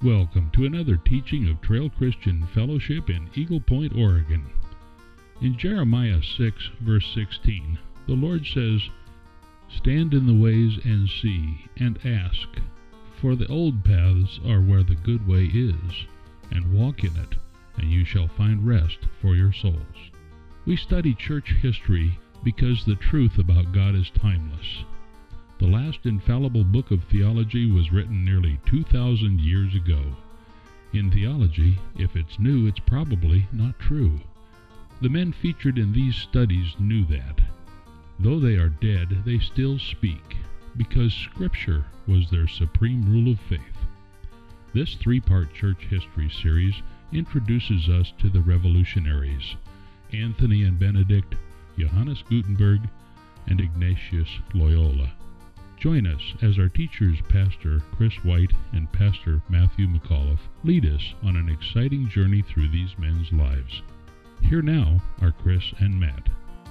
Welcome to another teaching of Trail Christian Fellowship in Eagle Point, Oregon. In Jeremiah 6, verse 16, the Lord says, "Stand in the ways and see, and ask, for the old paths are where the good way is, and walk in it, and you shall find rest for your souls." We study church history because the truth about God is timeless. The last infallible book of theology was written nearly 2,000 years ago. In theology, if it's new, it's probably not true. The men featured in these studies knew that. Though they are dead, they still speak, because Scripture was their supreme rule of faith. This three-part church history series introduces us to the revolutionaries, Anthony and Benedict, Johannes Gutenberg, and Ignatius Loyola. Join us as our teachers, Pastor Chris White and Pastor Matthew McAuliffe, lead us on an exciting journey through these men's lives. Here now are Chris and Matt.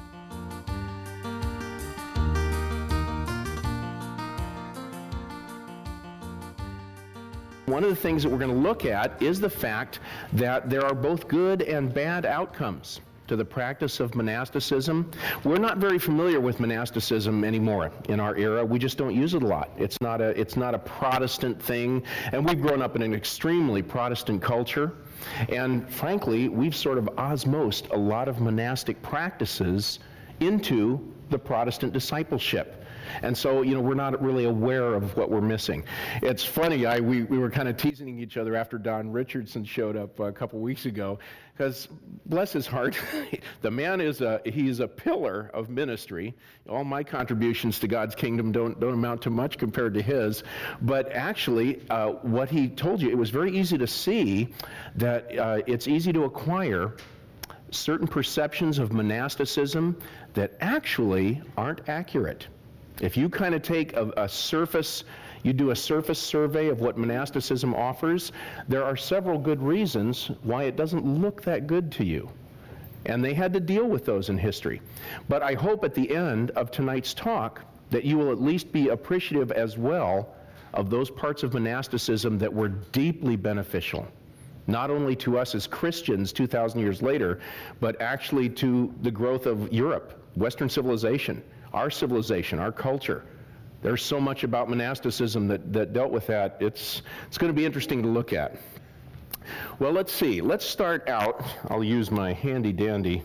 One of the things that we're going to look at is the fact that there are both good and bad outcomes to the practice of monasticism. We're not very familiar with monasticism anymore in our era. We just don't use it a lot. It's not a Protestant thing, and we've grown up in an extremely Protestant culture. And frankly, we've sort of osmosed a lot of monastic practices into the Protestant discipleship. And so, we're not really aware of what we're missing. It's funny, we were kind of teasing each other after Don Richardson showed up a couple weeks ago, because bless his heart, the man is a pillar of ministry. All my contributions to God's kingdom don't amount to much compared to his. But actually, what he told you, it was very easy to see that it's easy to acquire certain perceptions of monasticism that actually aren't accurate. If you kind of take you do a surface survey of what monasticism offers, there are several good reasons why it doesn't look that good to you. And they had to deal with those in history. But I hope at the end of tonight's talk that you will at least be appreciative as well of those parts of monasticism that were deeply beneficial, not only to us as Christians 2,000 years later, but actually to the growth of Europe, Western civilization, our culture. There's so much about monasticism that dealt with that. It's going to be interesting to look at. Well, let's see. Let's start out. I'll use my handy dandy.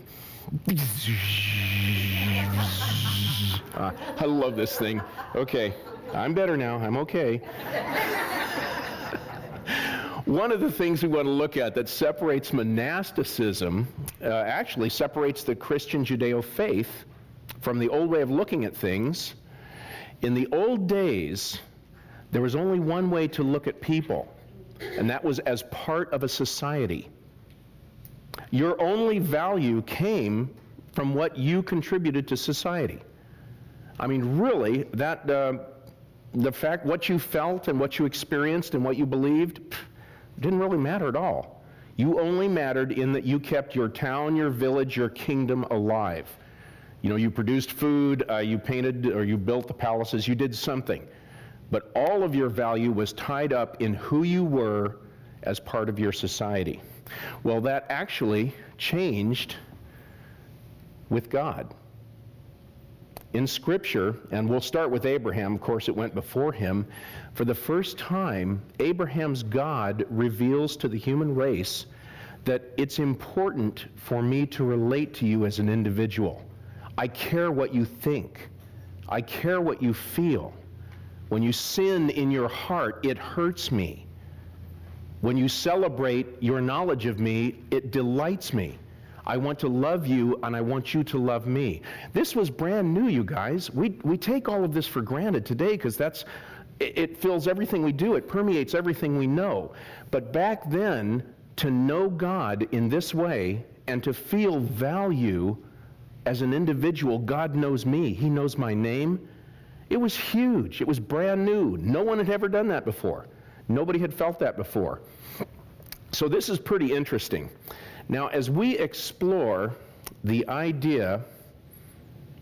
I love this thing. Okay, I'm better now. I'm okay. One of the things we want to look at that separates monasticism, actually separates the Christian Judeo faith from the old way of looking at things. In the old days, there was only one way to look at people, and that was as part of a society. Your only value came from what you contributed to society. I mean, really, the fact what you felt and what you experienced and what you believed didn't really matter at all. You only mattered in that you kept your town, your village, your kingdom alive. You produced food, you painted or you built the palaces, you did something. But all of your value was tied up in who you were as part of your society. Well, that actually changed with God. In Scripture, and we'll start with Abraham, of course it went before him, for the first time, Abraham's God reveals to the human race that it's important for me to relate to you as an individual. I care what you think. I care what you feel. When you sin in your heart, it hurts me. When you celebrate your knowledge of me, it delights me. I want to love you, and I want you to love me. This was brand new, you guys. We take all of this for granted today because it fills everything we do. It permeates everything we know. But back then, to know God in this way and to feel value as an individual, God knows me. He knows my name. It was huge. It was brand new. No one had ever done that before. Nobody had felt that before. So this is pretty interesting. Now, as we explore the idea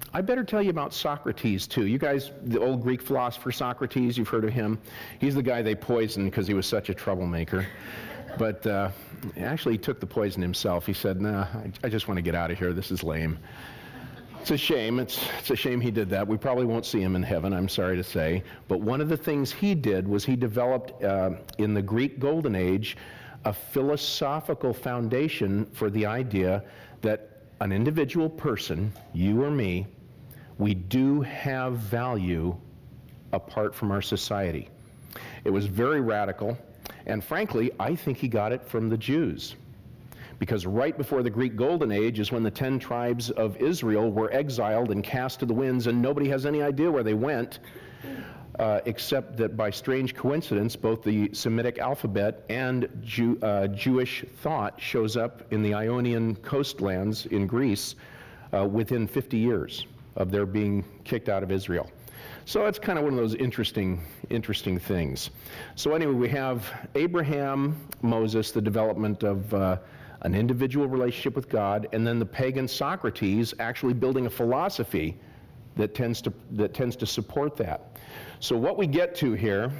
I better tell you about Socrates, too. You guys, the old Greek philosopher Socrates, you've heard of him. He's the guy they poisoned because he was such a troublemaker. But actually, he took the poison himself. He said, nah, I just want to get out of here. This is lame. It's a shame. It's a shame he did that. We probably won't see him in heaven, I'm sorry to say. But one of the things he did was he developed, in the Greek Golden Age, a philosophical foundation for the idea that an individual person, you or me, we do have value apart from our society. It was very radical, and frankly, I think he got it from the Jews. Because right before the Greek Golden Age is when the 10 tribes of Israel were exiled and cast to the winds, and nobody has any idea where they went, except that by strange coincidence, both the Semitic alphabet and Jewish thought shows up in the Ionian coastlands in Greece within 50 years of their being kicked out of Israel. So it's kind of one of those interesting things. So anyway, we have Abraham, Moses, the development of an individual relationship with God, and then the pagan Socrates actually building a philosophy that tends to support that. So what we get to here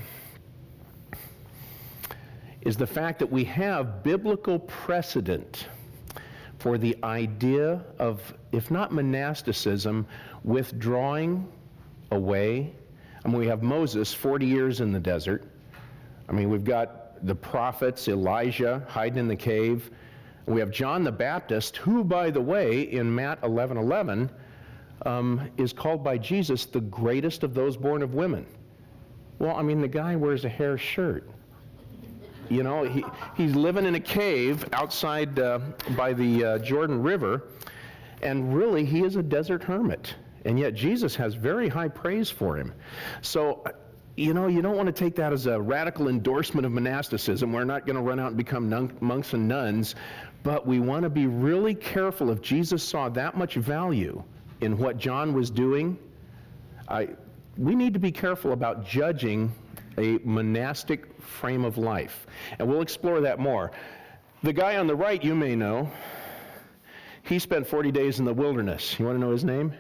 is the fact that we have biblical precedent for the idea of, if not monasticism, withdrawing away. I mean, we have Moses, 40 years in the desert. I mean, we've got the prophets, Elijah, hiding in the cave. We have John the Baptist, who, by the way, in Matt 11:11, is called by Jesus the greatest of those born of women. Well, I mean, the guy wears a hair shirt. You know, he's living in a cave outside by the Jordan River, and really he is a desert hermit. And yet Jesus has very high praise for him. So, you know, you don't want to take that as a radical endorsement of monasticism. We're not going to run out and become monks and nuns, but we want to be really careful. If Jesus saw that much value in what John was doing, we need to be careful about judging a monastic frame of life. And we'll explore that more. The guy on the right, you may know, he spent 40 days in the wilderness. You want to know his name?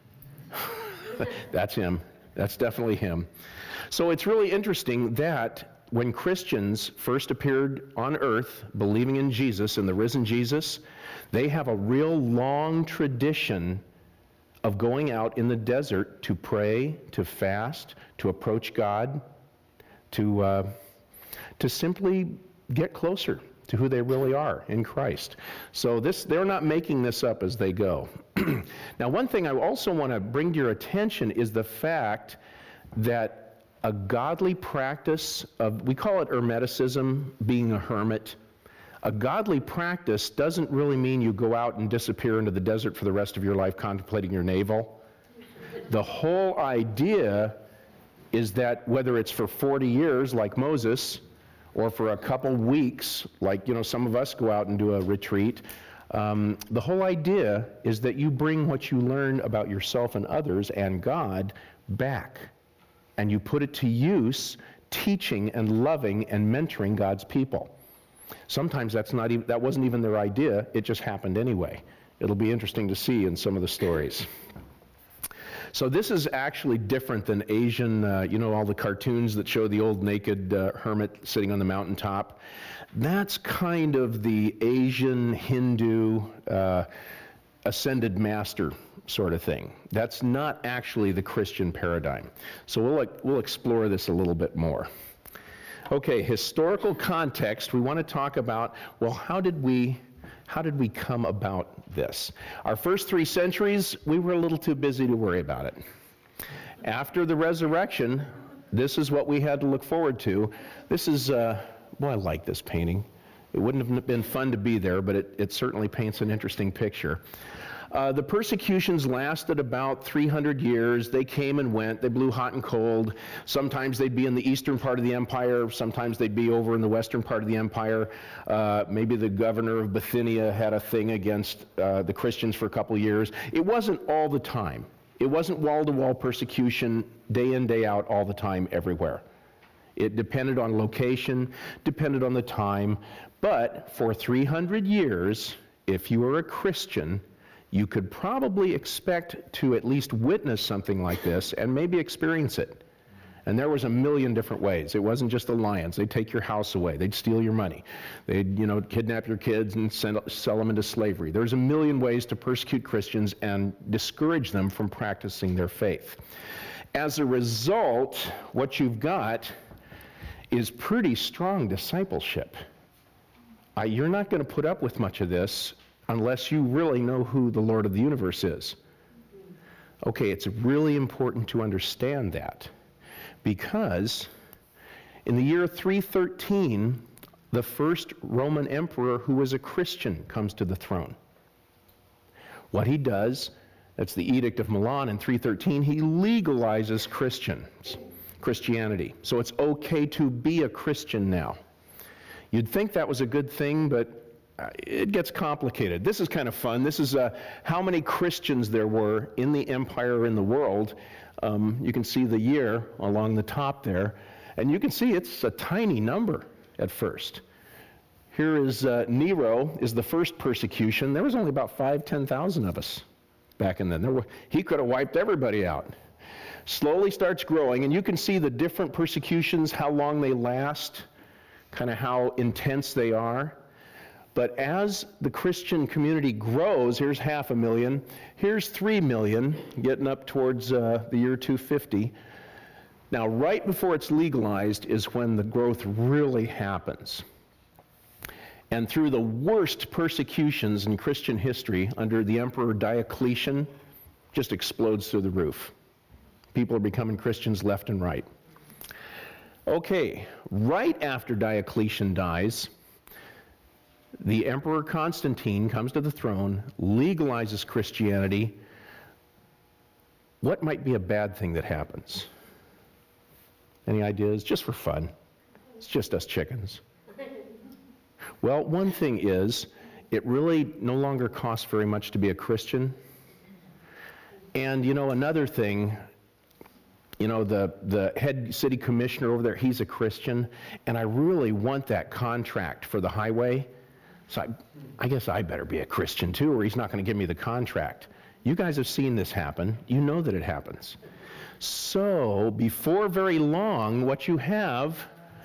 That's him. That's definitely him. So it's really interesting that when Christians first appeared on earth, believing in Jesus and the risen Jesus, they have a real long tradition of going out in the desert to pray, to fast, to approach God, to simply get closer to who they really are in Christ. So they're not making this up as they go. Now, one thing I also want to bring to your attention is the fact that a godly practice of, we call it Hermeticism, being a hermit. A godly practice doesn't really mean you go out and disappear into the desert for the rest of your life contemplating your navel. The whole idea is that whether it's for 40 years like Moses, or for a couple weeks, like, you know, some of us go out and do a retreat, the whole idea is that you bring what you learn about yourself and others and God back, and you put it to use teaching and loving and mentoring God's people. Sometimes that wasn't even their idea, it just happened anyway. It'll be interesting to see in some of the stories. So this is actually different than Asian, you know, all the cartoons that show the old naked hermit sitting on the mountaintop. That's kind of the Asian Hindu ascended master sort of thing. That's not actually the Christian paradigm. So we'll explore this a little bit more. Okay, historical context. We want to talk about, well, how did we come about this? Our first 3 centuries, we were a little too busy to worry about it. After the resurrection, this is what we had to look forward to. This is, well, I like this painting. It wouldn't have been fun to be there, but it certainly paints an interesting picture. The persecutions lasted about 300 years. They came and went. They blew hot and cold. Sometimes they'd be in the eastern part of the empire. Sometimes they'd be over in the western part of the empire. Maybe the governor of Bithynia had a thing against the Christians for a couple years. It wasn't all the time. It wasn't wall-to-wall persecution, day in, day out, all the time, everywhere. It depended on location, depended on the time. But for 300 years, if you were a Christian, you could probably expect to at least witness something like this and maybe experience it. And there was a million different ways. It wasn't just the lions. They'd take your house away. They'd steal your money. They'd, kidnap your kids and sell them into slavery. There's a million ways to persecute Christians and discourage them from practicing their faith. As a result, what you've got is pretty strong discipleship. You're not going to put up with much of this unless you really know who the Lord of the universe is. Okay, it's really important to understand that, because in the year 313, the first Roman emperor who was a Christian comes to the throne. What he does, that's the Edict of Milan in 313, he legalizes Christianity. So it's okay to be a Christian now. You'd think that was a good thing, but it gets complicated. This is kind of fun. This is how many Christians there were in the empire, in the world. You can see the year along the top there, and you can see it's a tiny number at first. Here is Nero is the first persecution. There was only about 10,000 of us back in then. He could have wiped everybody out. Slowly starts growing, and you can see the different persecutions, how long they last, kind of how intense they are. But as the Christian community grows, here's 500,000, here's 3 million, getting up towards the year 250. Now, right before it's legalized is when the growth really happens. And through the worst persecutions in Christian history, under the Emperor Diocletian, just explodes through the roof. People are becoming Christians left and right. Okay, right after Diocletian dies, the Emperor Constantine comes to the throne, legalizes Christianity. What might be a bad thing that happens? Any ideas? Just for fun. It's just us chickens. Well, one thing is, it really no longer costs very much to be a Christian. And another thing, the head city commissioner over there, he's a Christian, and I really want that contract for the highway. So I guess I better be a Christian too, or he's not going to give me the contract. You guys have seen this happen. You know that it happens. So before very long, what you have,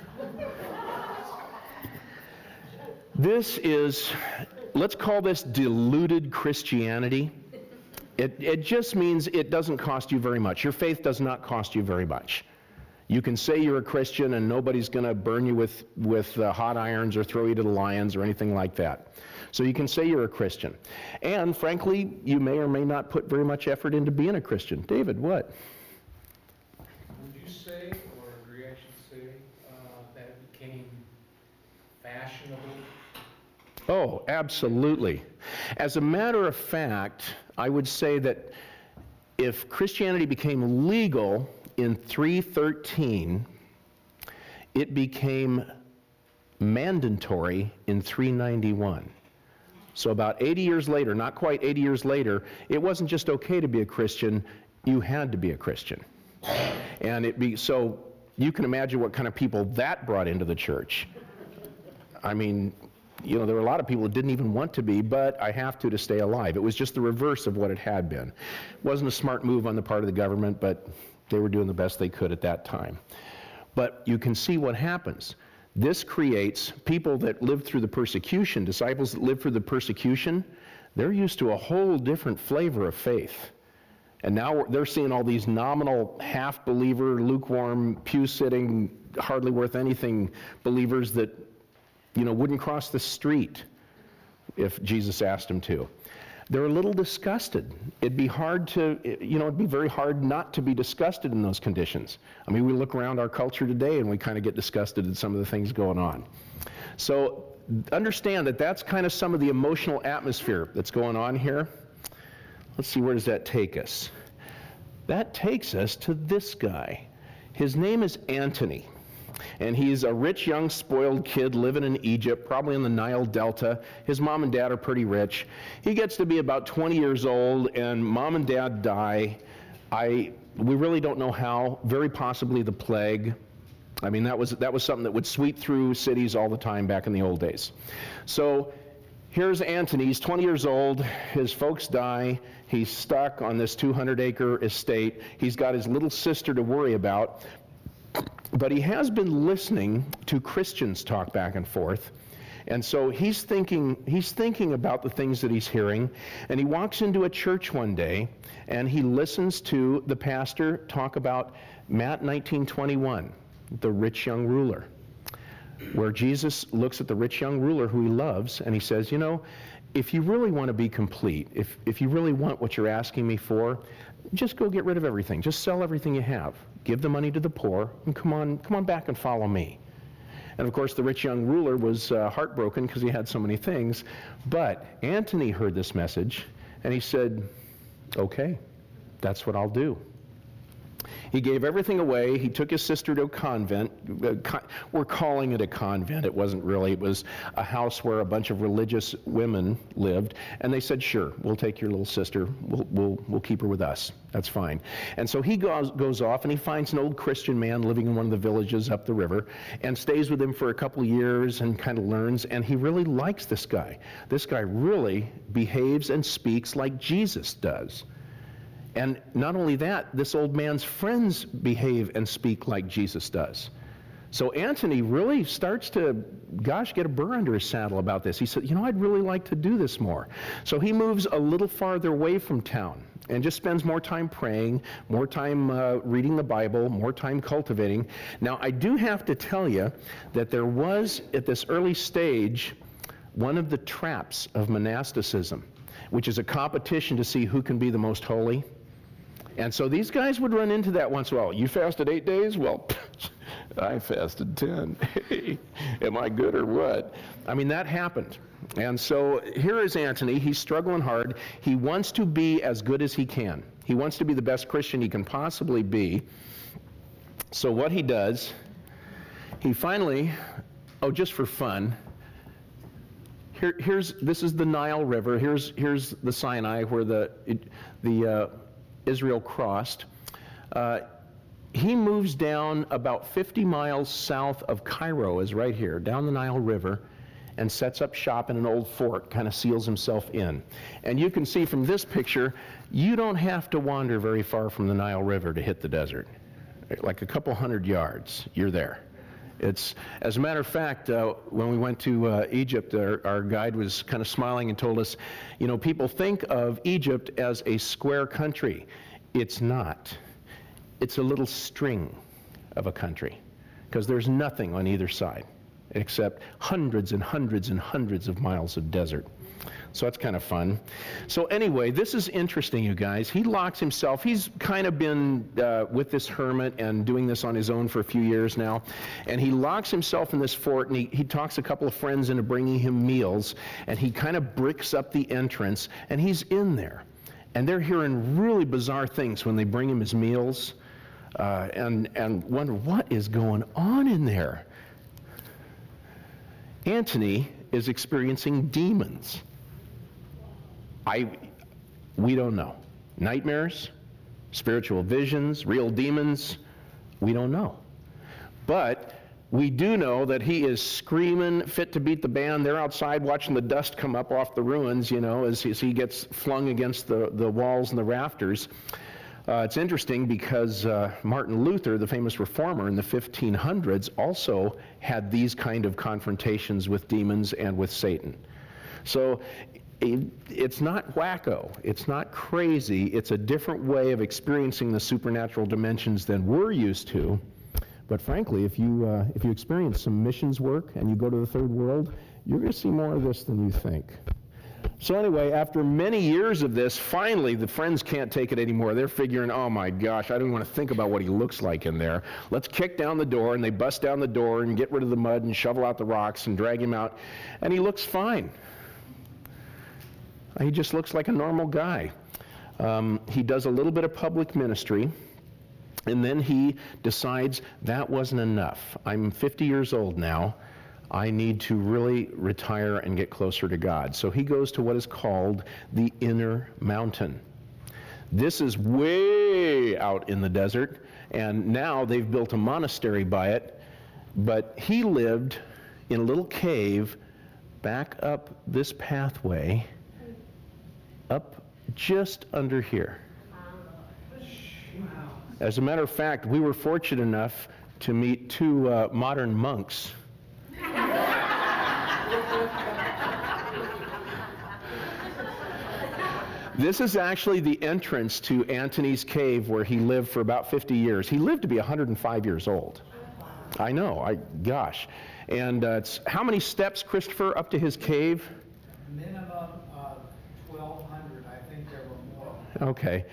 this is, let's call this diluted Christianity. It just means it doesn't cost you very much. Your faith does not cost you very much. You can say you're a Christian and nobody's going to burn you with hot irons or throw you to the lions or anything like that. So you can say you're a Christian. And frankly, you may or may not put very much effort into being a Christian. David, what? Would you say, or agree I should say, that it became fashionable? Oh, absolutely. As a matter of fact, I would say that if Christianity became legal in 313, it became mandatory in 391. So about 80 years later, not quite 80 years later, it wasn't just okay to be a Christian, you had to be a Christian. And so you can imagine what kind of people that brought into the church. I mean, there were a lot of people that didn't even want to be, but I have to stay alive. It was just the reverse of what it had been. It wasn't a smart move on the part of the government, but they were doing the best they could at that time. But you can see what happens. This creates people that lived through the persecution, disciples that lived through the persecution, they're used to a whole different flavor of faith. And now they're seeing all these nominal, half-believer, lukewarm, pew-sitting, hardly worth anything believers that, wouldn't cross the street if Jesus asked them to. They're a little disgusted. It'd be very hard not to be disgusted in those conditions. I mean, we look around our culture today and we kind of get disgusted at some of the things going on. So understand that that's kind of some of the emotional atmosphere that's going on here. Let's see, where does that take us? That takes us to this guy. His name is Antony. And he's a rich, young, spoiled kid living in Egypt, probably in the Nile Delta. His mom and dad are pretty rich. He gets to be about 20 years old, and mom and dad die. We really don't know how. Very possibly the plague. I mean, that was something that would sweep through cities all the time back in the old days. So Here's Antony. He's 20 years old. His folks die. He's stuck on this 200-acre estate. He's got his little sister to worry about. But he has been listening to Christians talk back and forth. And so he's thinking about the things that he's hearing. And he walks into a church one day, and he listens to the pastor talk about Matt 19:21, the rich young ruler, where Jesus looks at the rich young ruler who he loves, and he says, you know, if you really want to be complete, if you really want what you're asking me for, just go get rid of everything. Just sell everything you have. Give the money to the poor, and come on back and follow me. And of course, the rich young ruler was heartbroken because he had so many things. But Antony heard this message, and he said, okay, that's what I'll do. He gave everything away. He took his sister to a convent. We're calling it a convent. It wasn't really. It was a house where a bunch of religious women lived. And they said, sure, we'll take your little sister. We'll keep her with us. That's fine. And so he goes off, and he finds an old Christian man living in one of the villages up the river and stays with him for a couple of years and kind of learns. And he really likes this guy. This guy really behaves and speaks like Jesus does. And not only that, this old man's friends behave and speak like Jesus does. So Antony really starts to, get a burr under his saddle about this. He said, you know, I'd really like to do this more. So he moves a little farther away from town and just spends more time praying, more time reading the Bible, more time cultivating. Now, I do have to tell you that there was, at this early stage, one of the traps of monasticism, which is a competition to see who can be the most holy. And so these guys would run into that once in a while. You fasted 8 days? Well, I fasted 10. Am I good or what? I mean, that happened. And so here is Antony. He's struggling hard. He wants to be as good as he can. He wants to be the best Christian he can possibly be. So what he does, he finally, just for fun, this is the Nile River. Here's the Sinai where the Israel crossed. He moves down about 50 miles south of Cairo, is right here, down the Nile River, and sets up shop in an old fort, kind of seals himself in. And you can see from this picture, you don't have to wander very far from the Nile River to hit the desert. Like a couple hundred yards, you're there. It's, as a matter of fact, when we went to Egypt, our guide was kind of smiling and told us, you know, people think of Egypt as a square country. It's not. It's a little string of a country, because there's nothing on either side except hundreds and hundreds and hundreds of miles of desert. So that's kind of fun. So anyway, this is interesting, you guys. He locks himself. He's kind of been with this hermit and doing this on his own for a few years now. And he locks himself in this fort, and he talks a couple of friends into bringing him meals. And he kind of bricks up the entrance, and he's in there. And they're hearing really bizarre things when they bring him his meals and wonder, what is going on in there? Antony is experiencing demons. We don't know. Nightmares, spiritual visions, real demons, we don't know. But we do know that he is screaming, fit to beat the band. They're outside watching the dust come up off the ruins, you know, as he gets flung against the walls and the rafters. It's interesting because Martin Luther, the famous reformer in the 1500s, also had these kind of confrontations with demons and with Satan. So it's not wacko, it's not crazy, it's a different way of experiencing the supernatural dimensions than we're used to. But frankly, if you experience some missions work and you go to the third world, you're going to see more of this than you think. So anyway, after many years of this, finally the friends can't take it anymore. They're figuring, oh my gosh, I don't want to think about what he looks like in there. Let's kick down the door, and they bust down the door and get rid of the mud and shovel out the rocks and drag him out, and he looks fine. He just looks like a normal guy. He does a little bit of public ministry, and then he decides that wasn't enough. I'm 50 years old now. I need to really retire and get closer to God. So he goes to what is called the Inner Mountain. This is way out in the desert, and now they've built a monastery by it, but he lived in a little cave back up this pathway, up just under here. As a matter of fact, we were fortunate enough to meet two modern monks. This is actually the entrance to Antony's cave where he lived for about 50 years. He lived to be 105 years old. I know, gosh. And it's, how many steps, Christopher, up to his cave? Minimum of 1,200. I think there were more. Okay.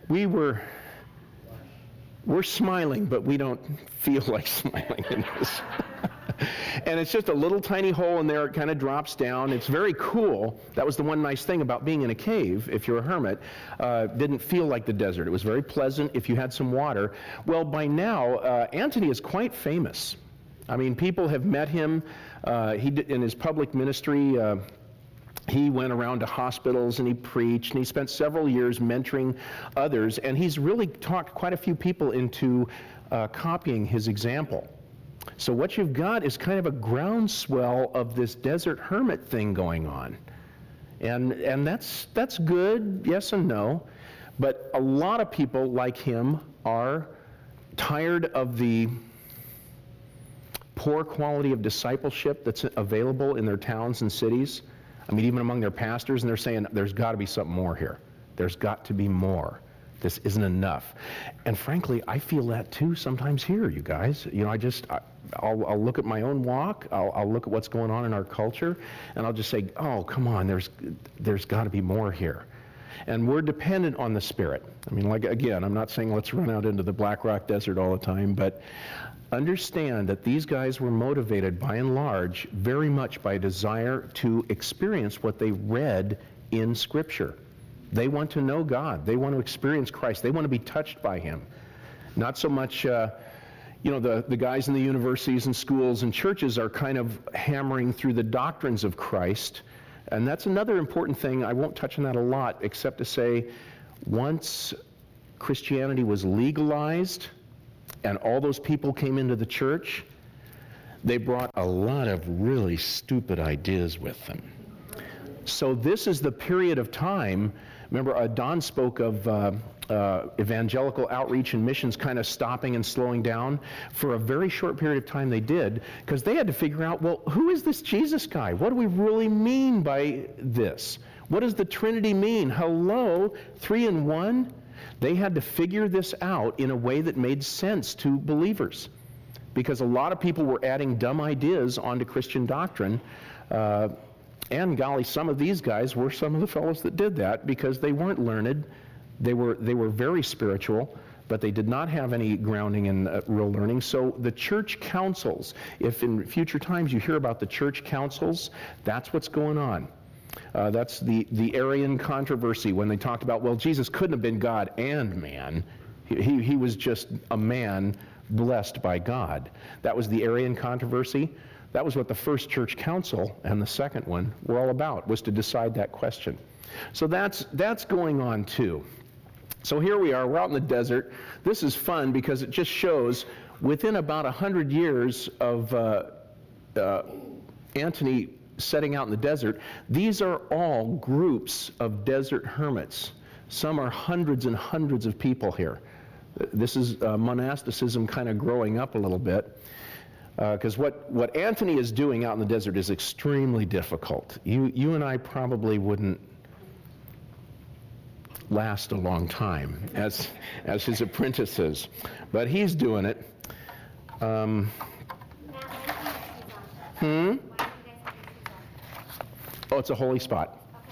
We're smiling, but we don't feel like smiling in this. And it's just a little tiny hole in there. It kind of drops down. It's very cool. That was the one nice thing about being in a cave, if you're a hermit. Didn't feel like the desert. It was very pleasant if you had some water. Well, by now, Antony is quite famous. I mean, people have met him. In his public ministry, he went around to hospitals and he preached, and he spent several years mentoring others, and he's really talked quite a few people into copying his example. So what you've got is kind of a groundswell of this desert hermit thing going on. And that's good, yes and no. But a lot of people like him are tired of the poor quality of discipleship that's available in their towns and cities. I mean, even among their pastors, and they're saying, there's got to be something more here. There's got to be more. This isn't enough. And frankly, I feel that too sometimes here, you guys. You know, I'll look at my own walk, I'll look at what's going on in our culture, and I'll just say, oh, come on, there's got to be more here. And we're dependent on the Spirit. I mean, like, again, I'm not saying let's run out into the Black Rock Desert all the time, but understand that these guys were motivated, by and large, very much by a desire to experience what they read in Scripture. They want to know God. They want to experience Christ. They want to be touched by Him. Not so much, the guys in the universities and schools and churches are kind of hammering through the doctrines of Christ. And that's another important thing. I won't touch on that a lot, except to say, once Christianity was legalized and all those people came into the church, they brought a lot of really stupid ideas with them. So this is the period of time. Remember, Don spoke of evangelical outreach and missions kind of stopping and slowing down. For a very short period of time they did, because they had to figure out, well, who is this Jesus guy? What do we really mean by this? What does the Trinity mean? Hello, 3 in 1? They had to figure this out in a way that made sense to believers, because a lot of people were adding dumb ideas onto Christian doctrine. And golly, some of these guys were some of the fellows that did that, because they weren't learned. They were very spiritual, but they did not have any grounding in real learning. So the church councils, if in future times you hear about the church councils, that's what's going on. That's the Arian controversy, when they talked about, well, Jesus couldn't have been God and man. He was just a man blessed by God. That was the Arian controversy. That was what the first church council and the second one were all about, was to decide that question. So that's going on too. So here we are, we're out in the desert. This is fun because it just shows within about 100 years of Antony setting out in the desert, these are all groups of desert hermits. Some are hundreds and hundreds of people here. This is monasticism kind of growing up a little bit. Because what Antony is doing out in the desert is extremely difficult. You and I probably wouldn't last a long time as his apprentices, but he's doing it. Oh, it's a holy spot.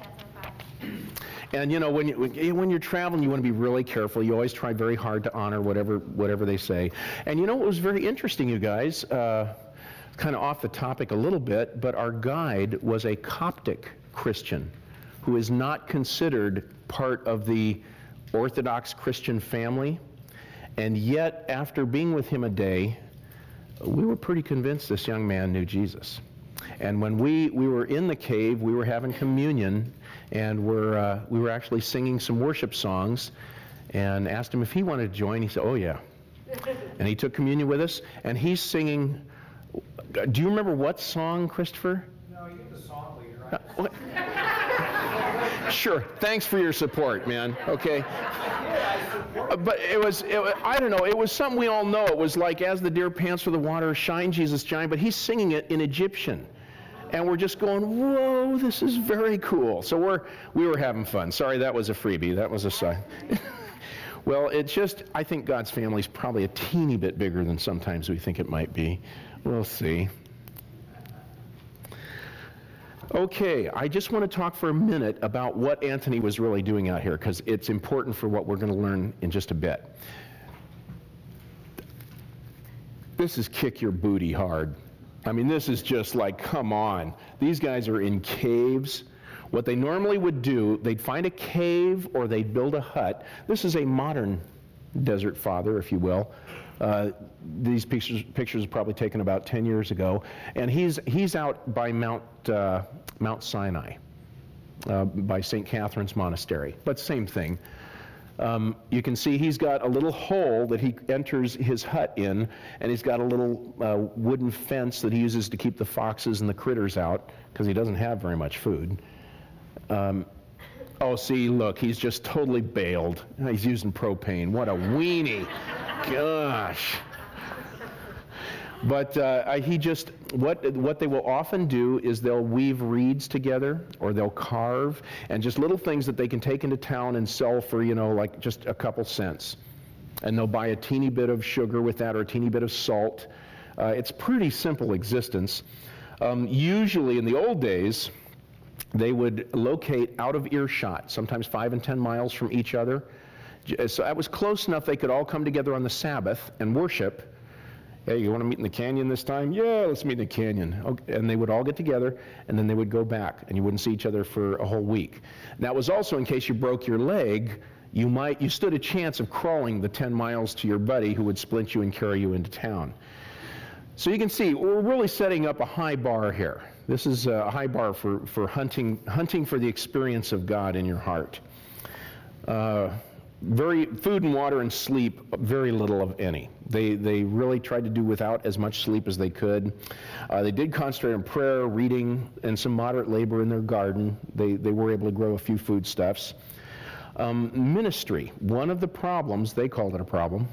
And when you're traveling, you want to be really careful. You always try very hard to honor whatever they say. And what was very interesting, you guys, kind of off the topic a little bit, but our guide was a Coptic Christian who is not considered part of the Orthodox Christian family. And yet, after being with him a day, we were pretty convinced this young man knew Jesus. And when we were in the cave, we were having communion, and we were actually singing some worship songs, and asked him if he wanted to join. He said, oh yeah. And he took communion with us, and he's singing, do you remember what song, Christopher? No, No, you're the song leader. Sure. Thanks for your support, man. Okay. But it was, I don't know, it was something we all know. It was like, as the deer pants for the water, shine, Jesus, shine. But he's singing it in Egyptian. And we're just going, whoa, this is very cool. So we were having fun. Sorry, that was a freebie. That was a sign. Well, it's just, I think God's family is probably a teeny bit bigger than sometimes we think it might be. We'll see. Okay, I just want to talk for a minute about what Anthony was really doing out here, because it's important for what we're going to learn in just a bit. This is kick your booty hard. I mean, this is just like, come on. These guys are in caves. What they normally would do, they'd find a cave or they'd build a hut. This is a modern desert father, if you will. These pictures are probably taken about 10 years ago. And he's out by Mount Sinai, by St. Catherine's Monastery. But same thing. You can see he's got a little hole that he enters his hut in, and he's got a little wooden fence that he uses to keep the foxes and the critters out, because he doesn't have very much food. Oh, see, look, he's just totally bailed. He's using propane. What a weenie. Gosh. But what they will often do is they'll weave reeds together, or they'll carve, and just little things that they can take into town and sell for, like just a couple cents. And they'll buy a teeny bit of sugar with that, or a teeny bit of salt. It's pretty simple existence. Usually in the old days, they would locate out of earshot, sometimes 5 and 10 miles from each other. So that was close enough they could all come together on the Sabbath and worship. Hey, you want to meet in the canyon this time? Yeah, let's meet in the canyon. Okay. And they would all get together, and then they would go back, and you wouldn't see each other for a whole week. That was also in case you broke your leg, you stood a chance of crawling the 10 miles to your buddy who would splint you and carry you into town. So you can see, we're really setting up a high bar here. This is a high bar for hunting for the experience of God in your heart. Food and water and sleep, very little of any. They really tried to do without as much sleep as they could. They did concentrate on prayer, reading, and some moderate labor in their garden. They were able to grow a few foodstuffs. Ministry, one of the problems, they called it a problem,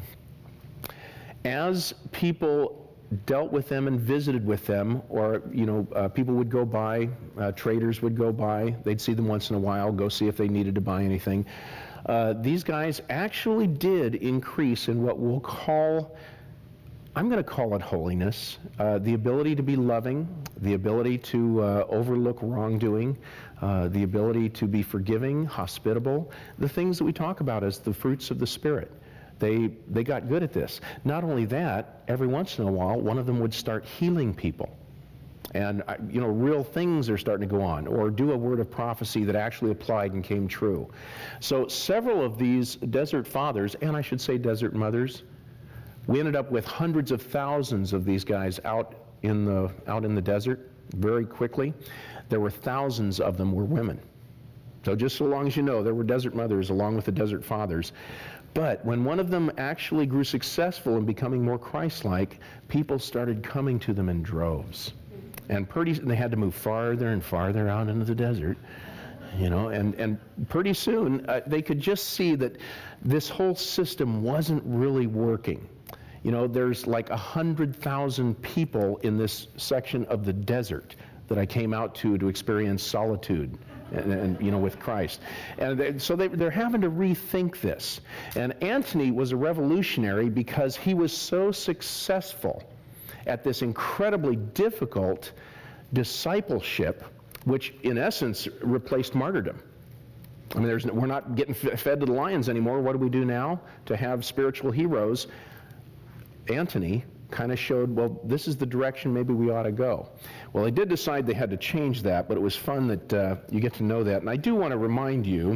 as people dealt with them and visited with them, or people would go by, traders would go by, they'd see them once in a while, go see if they needed to buy anything. These guys actually did increase in what we'll call, I'm going to call it holiness, the ability to be loving, the ability to overlook wrongdoing, the ability to be forgiving, hospitable, the things that we talk about as the fruits of the Spirit. They got good at this. Not only that, every once in a while, one of them would start healing people. And, real things are starting to go on, or do a word of prophecy that actually applied and came true. So several of these desert fathers, and I should say desert mothers, we ended up with hundreds of thousands of these guys out in the desert very quickly. There were thousands of them were women. So just so long as you know, there were desert mothers along with the desert fathers. But when one of them actually grew successful in becoming more Christ-like, people started coming to them in droves. And they had to move farther and farther out into the desert, and pretty soon they could just see that this whole system wasn't really working. There's like 100,000 people in this section of the desert that I came out to experience solitude and with Christ. And so they're having to rethink this. And Antony was a revolutionary because he was so successful at this incredibly difficult discipleship, which in essence replaced martyrdom. I mean, we're not getting fed to the lions anymore. What do we do now to have spiritual heroes? Antony kind of showed, well, this is the direction maybe we ought to go. Well, they did decide they had to change that, but it was fun that you get to know that. And I do want to remind you,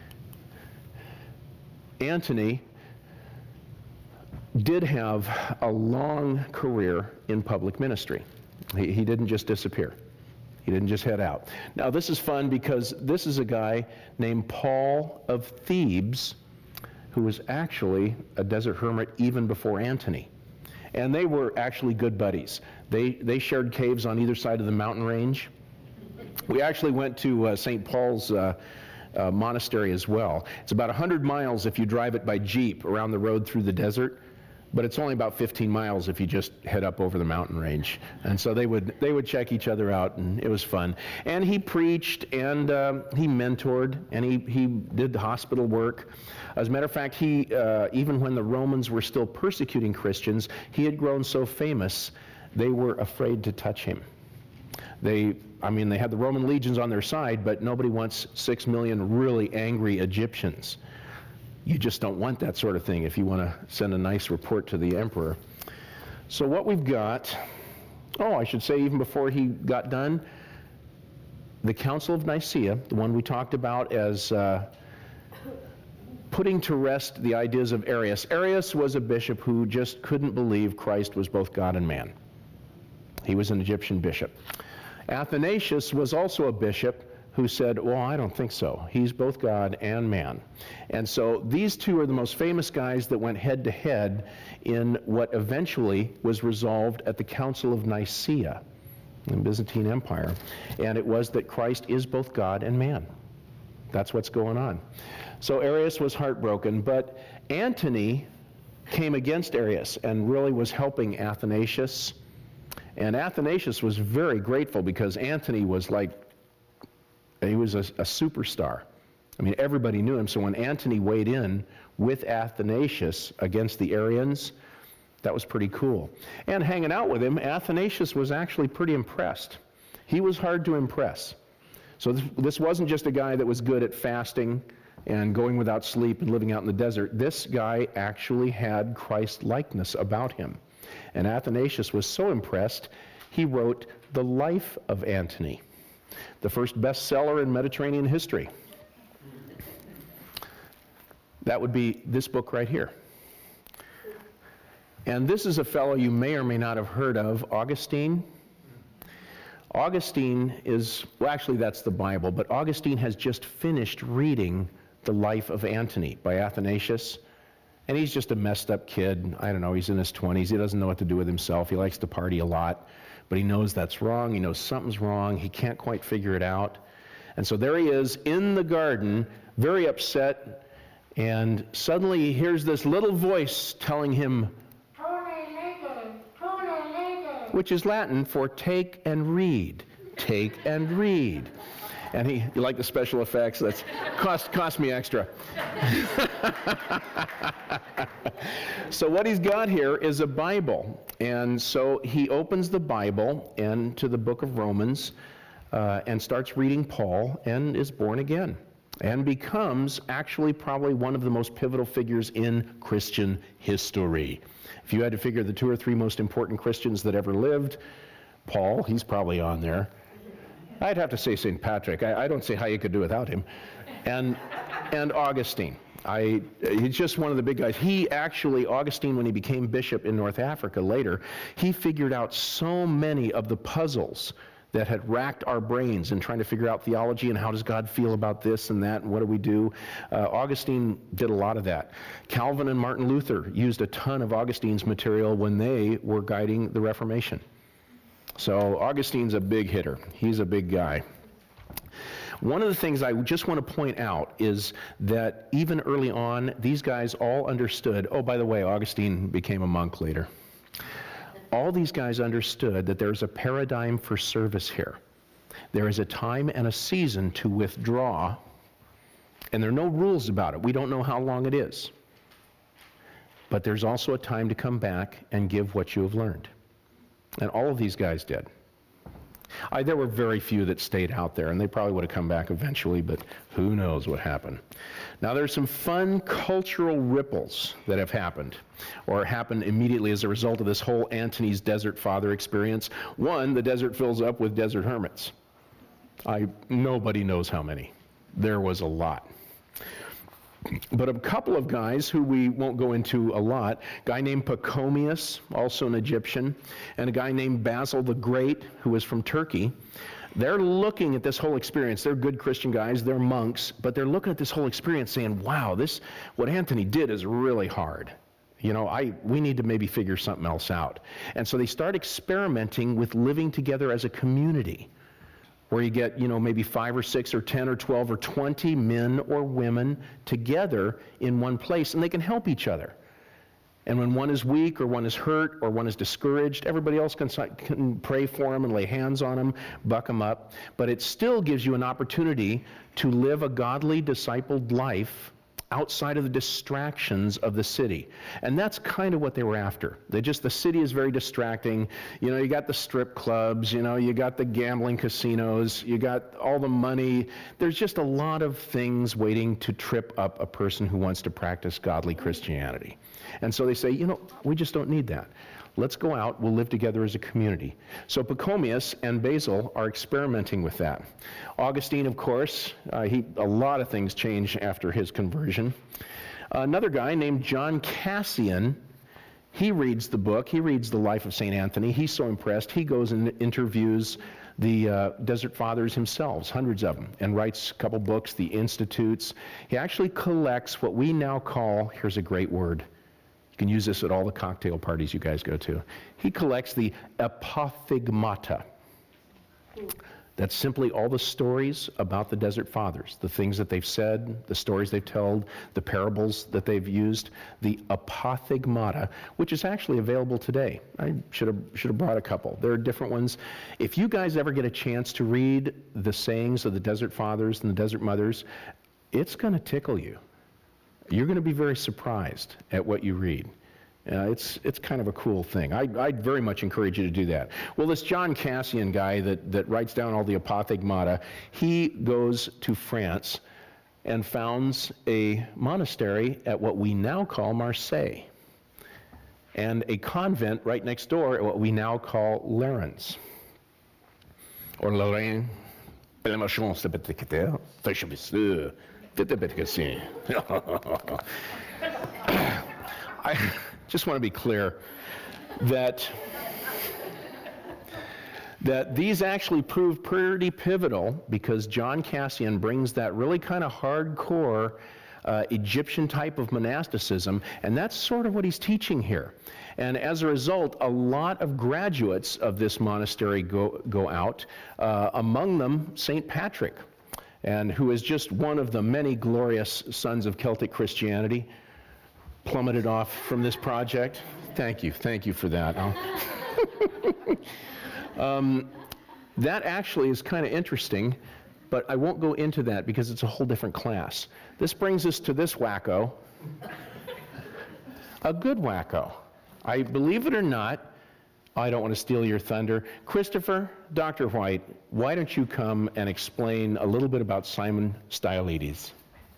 Antony did have a long career in public ministry. He didn't just disappear. He didn't just head out. Now, this is fun because this is a guy named Paul of Thebes who was actually a desert hermit even before Antony. And they were actually good buddies. They shared caves on either side of the mountain range, We actually went to St. Paul's monastery as well. It's about 100 miles if you drive it by Jeep around the road through the desert, but it's only about 15 miles if you just head up over the mountain range. And so they would check each other out, and it was fun. And he preached, and he mentored, and he did the hospital work. As a matter of fact, he even when the Romans were still persecuting Christians, he had grown so famous, they were afraid to touch him. They had the Roman legions on their side, but nobody wants 6 million really angry Egyptians. You just don't want that sort of thing if you want to send a nice report to the emperor. So what we've got, I should say even before he got done, the Council of Nicaea, the one we talked about as putting to rest the ideas of Arius. Arius was a bishop who just couldn't believe Christ was both God and man. He was an Egyptian bishop. Athanasius was also a bishop who said, well, I don't think so. He's both God and man. And so these two are the most famous guys that went head to head in what eventually was resolved at the Council of Nicaea in the Byzantine Empire. And it was that Christ is both God and man. That's what's going on. So Arius was heartbroken, but Antony came against Arius and really was helping Athanasius. And Athanasius was very grateful because Antony was he was a superstar. I mean, everybody knew him. So when Antony weighed in with Athanasius against the Arians, that was pretty cool. And hanging out with him, Athanasius was actually pretty impressed. He was hard to impress. So this wasn't just a guy that was good at fasting and going without sleep and living out in the desert. This guy actually had Christ-likeness about him. And Athanasius was so impressed, he wrote The Life of Antony, the first bestseller in Mediterranean history. That would be this book right here. And this is a fellow you may or may not have heard of, Augustine. Augustine is, well, actually that's the Bible, but Augustine has just finished reading The Life of Antony by Athanasius. And he's just a messed up kid. I don't know, he's in his 20s. He doesn't know what to do with himself. He likes to party a lot, but he knows that's wrong. He knows something's wrong. He can't quite figure it out. And so there he is in the garden, very upset, and suddenly he hears this little voice telling him, which is Latin for take and read. Take and read. And you like the special effects? That's cost me extra. So what he's got here is a Bible. And so he opens the Bible and to the book of Romans and starts reading Paul and is born again and becomes actually probably one of the most pivotal figures in Christian history. If you had to figure the 2 or 3 most important Christians that ever lived, Paul, he's probably on there. I'd have to say St. Patrick. I don't see how you could do without him. And Augustine. He's just one of the big guys. He actually, Augustine, when he became bishop in North Africa later, he figured out so many of the puzzles that had racked our brains in trying to figure out theology and how does God feel about this and that and what do we do. Augustine did a lot of that. Calvin and Martin Luther used a ton of Augustine's material when they were guiding the Reformation. So Augustine's a big hitter. He's a big guy. One of the things I just want to point out is that even early on, these guys all understood, oh, by the way, Augustine became a monk later. All these guys understood that there's a paradigm for service here. There is a time and a season to withdraw, and there are no rules about it. We don't know how long it is. But there's also a time to come back and give what you have learned. And all of these guys did. There were very few that stayed out there, and they probably would have come back eventually, but who knows what happened. Now, there's some fun cultural ripples that have happened, or happened immediately as a result of this whole Antony's Desert Father experience. One, the desert fills up with desert hermits. Nobody knows how many. There was a lot. But a couple of guys who we won't go into a lot, a guy named Pachomius, also an Egyptian, and a guy named Basil the Great, who was from Turkey, they're looking at this whole experience. They're good Christian guys, they're monks, but they're looking at this whole experience saying, wow, what Antony did is really hard. You know, we need to maybe figure something else out. And so they start experimenting with living together as a community. where you get, maybe 5 or 6 or 10 or 12 or 20 men or women together in one place, and they can help each other. And when one is weak or one is hurt or one is discouraged, everybody else can pray for them and lay hands on them, buck them up. But it still gives you an opportunity to live a godly, discipled life outside of the distractions of the city. And that's kind of what they were after. The city is very distracting. You got the strip clubs, you got the gambling casinos, you got all the money. There's just a lot of things waiting to trip up a person who wants to practice godly Christianity. And so they say, we just don't need that. Let's go out, we'll live together as a community. So Pachomius and Basil are experimenting with that. Augustine, of course, a lot of things change after his conversion. Another guy named John Cassian, he reads the book, he reads the life of St. Anthony. He's so impressed, he goes and interviews the Desert Fathers themselves, hundreds of them, and writes a couple books, the Institutes. He actually collects what we now call, here's a great word, you can use this at all the cocktail parties you guys go to. He collects the apophthegmata. That's simply all the stories about the Desert Fathers, the things that they've said, the stories they've told, the parables that they've used, the apophthegmata, which is actually available today. I should have brought a couple. There are different ones. If you guys ever get a chance to read the sayings of the Desert Fathers and the Desert Mothers, it's going to tickle you. You're going to be very surprised at what you read. It's kind of a cool thing. I'd very much encourage you to do that. Well, this John Cassian guy that writes down all the apophthegmata, he goes to France and founds a monastery at what we now call Marseille, and a convent right next door at what we now call Lérins, or Lorraine. I just want to be clear that these actually proved pretty pivotal, because John Cassian brings that really kind of hardcore Egyptian type of monasticism, and that's sort of what he's teaching here. And as a result, a lot of graduates of this monastery go out, among them St. Patrick, and who is just one of the many glorious sons of Celtic Christianity, plummeted off from this project. Thank you for that. That actually is kind of interesting, but I won't go into that because it's a whole different class. This brings us to this wacko, a good wacko. I believe it or not, I don't want to steal your thunder. Christopher, Dr. White, why don't you come and explain a little bit about Simon Stylites?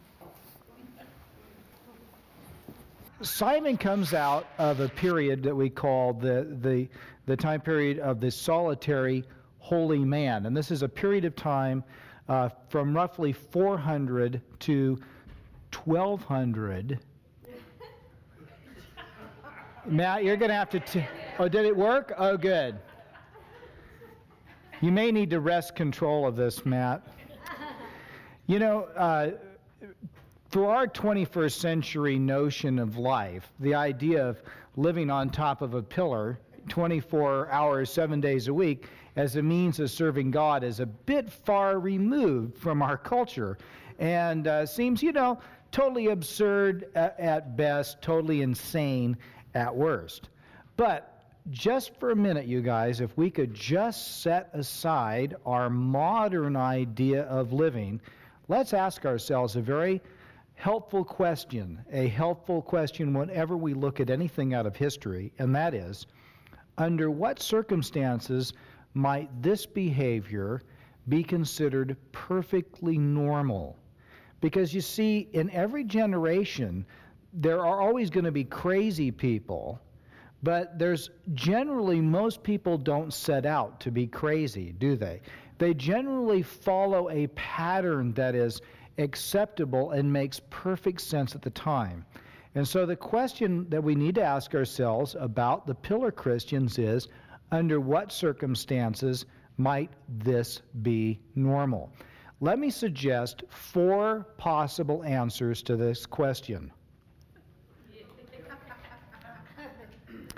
Simon comes out of a period that we call the time period of the solitary holy man. And this is a period of time from roughly 400 to 1200. Matt, you're going to have to... Oh, did it work? Oh, good. You may need to wrest control of this, Matt. You know, for our 21st century notion of life, the idea of living on top of a pillar 24 hours, 7 days a week as a means of serving God is a bit far removed from our culture, and seems, totally absurd at best, totally insane at worst. But just for a minute, you guys, if we could just set aside our modern idea of living, let's ask ourselves a very helpful question whenever we look at anything out of history, and that is, under what circumstances might this behavior be considered perfectly normal? Because you see, in every generation, there are always going to be crazy people, but there's generally, most people don't set out to be crazy, do they? They generally follow a pattern that is acceptable and makes perfect sense at the time. And so the question that we need to ask ourselves about the pillar Christians is, under what circumstances might this be normal? Let me suggest 4 possible answers to this question.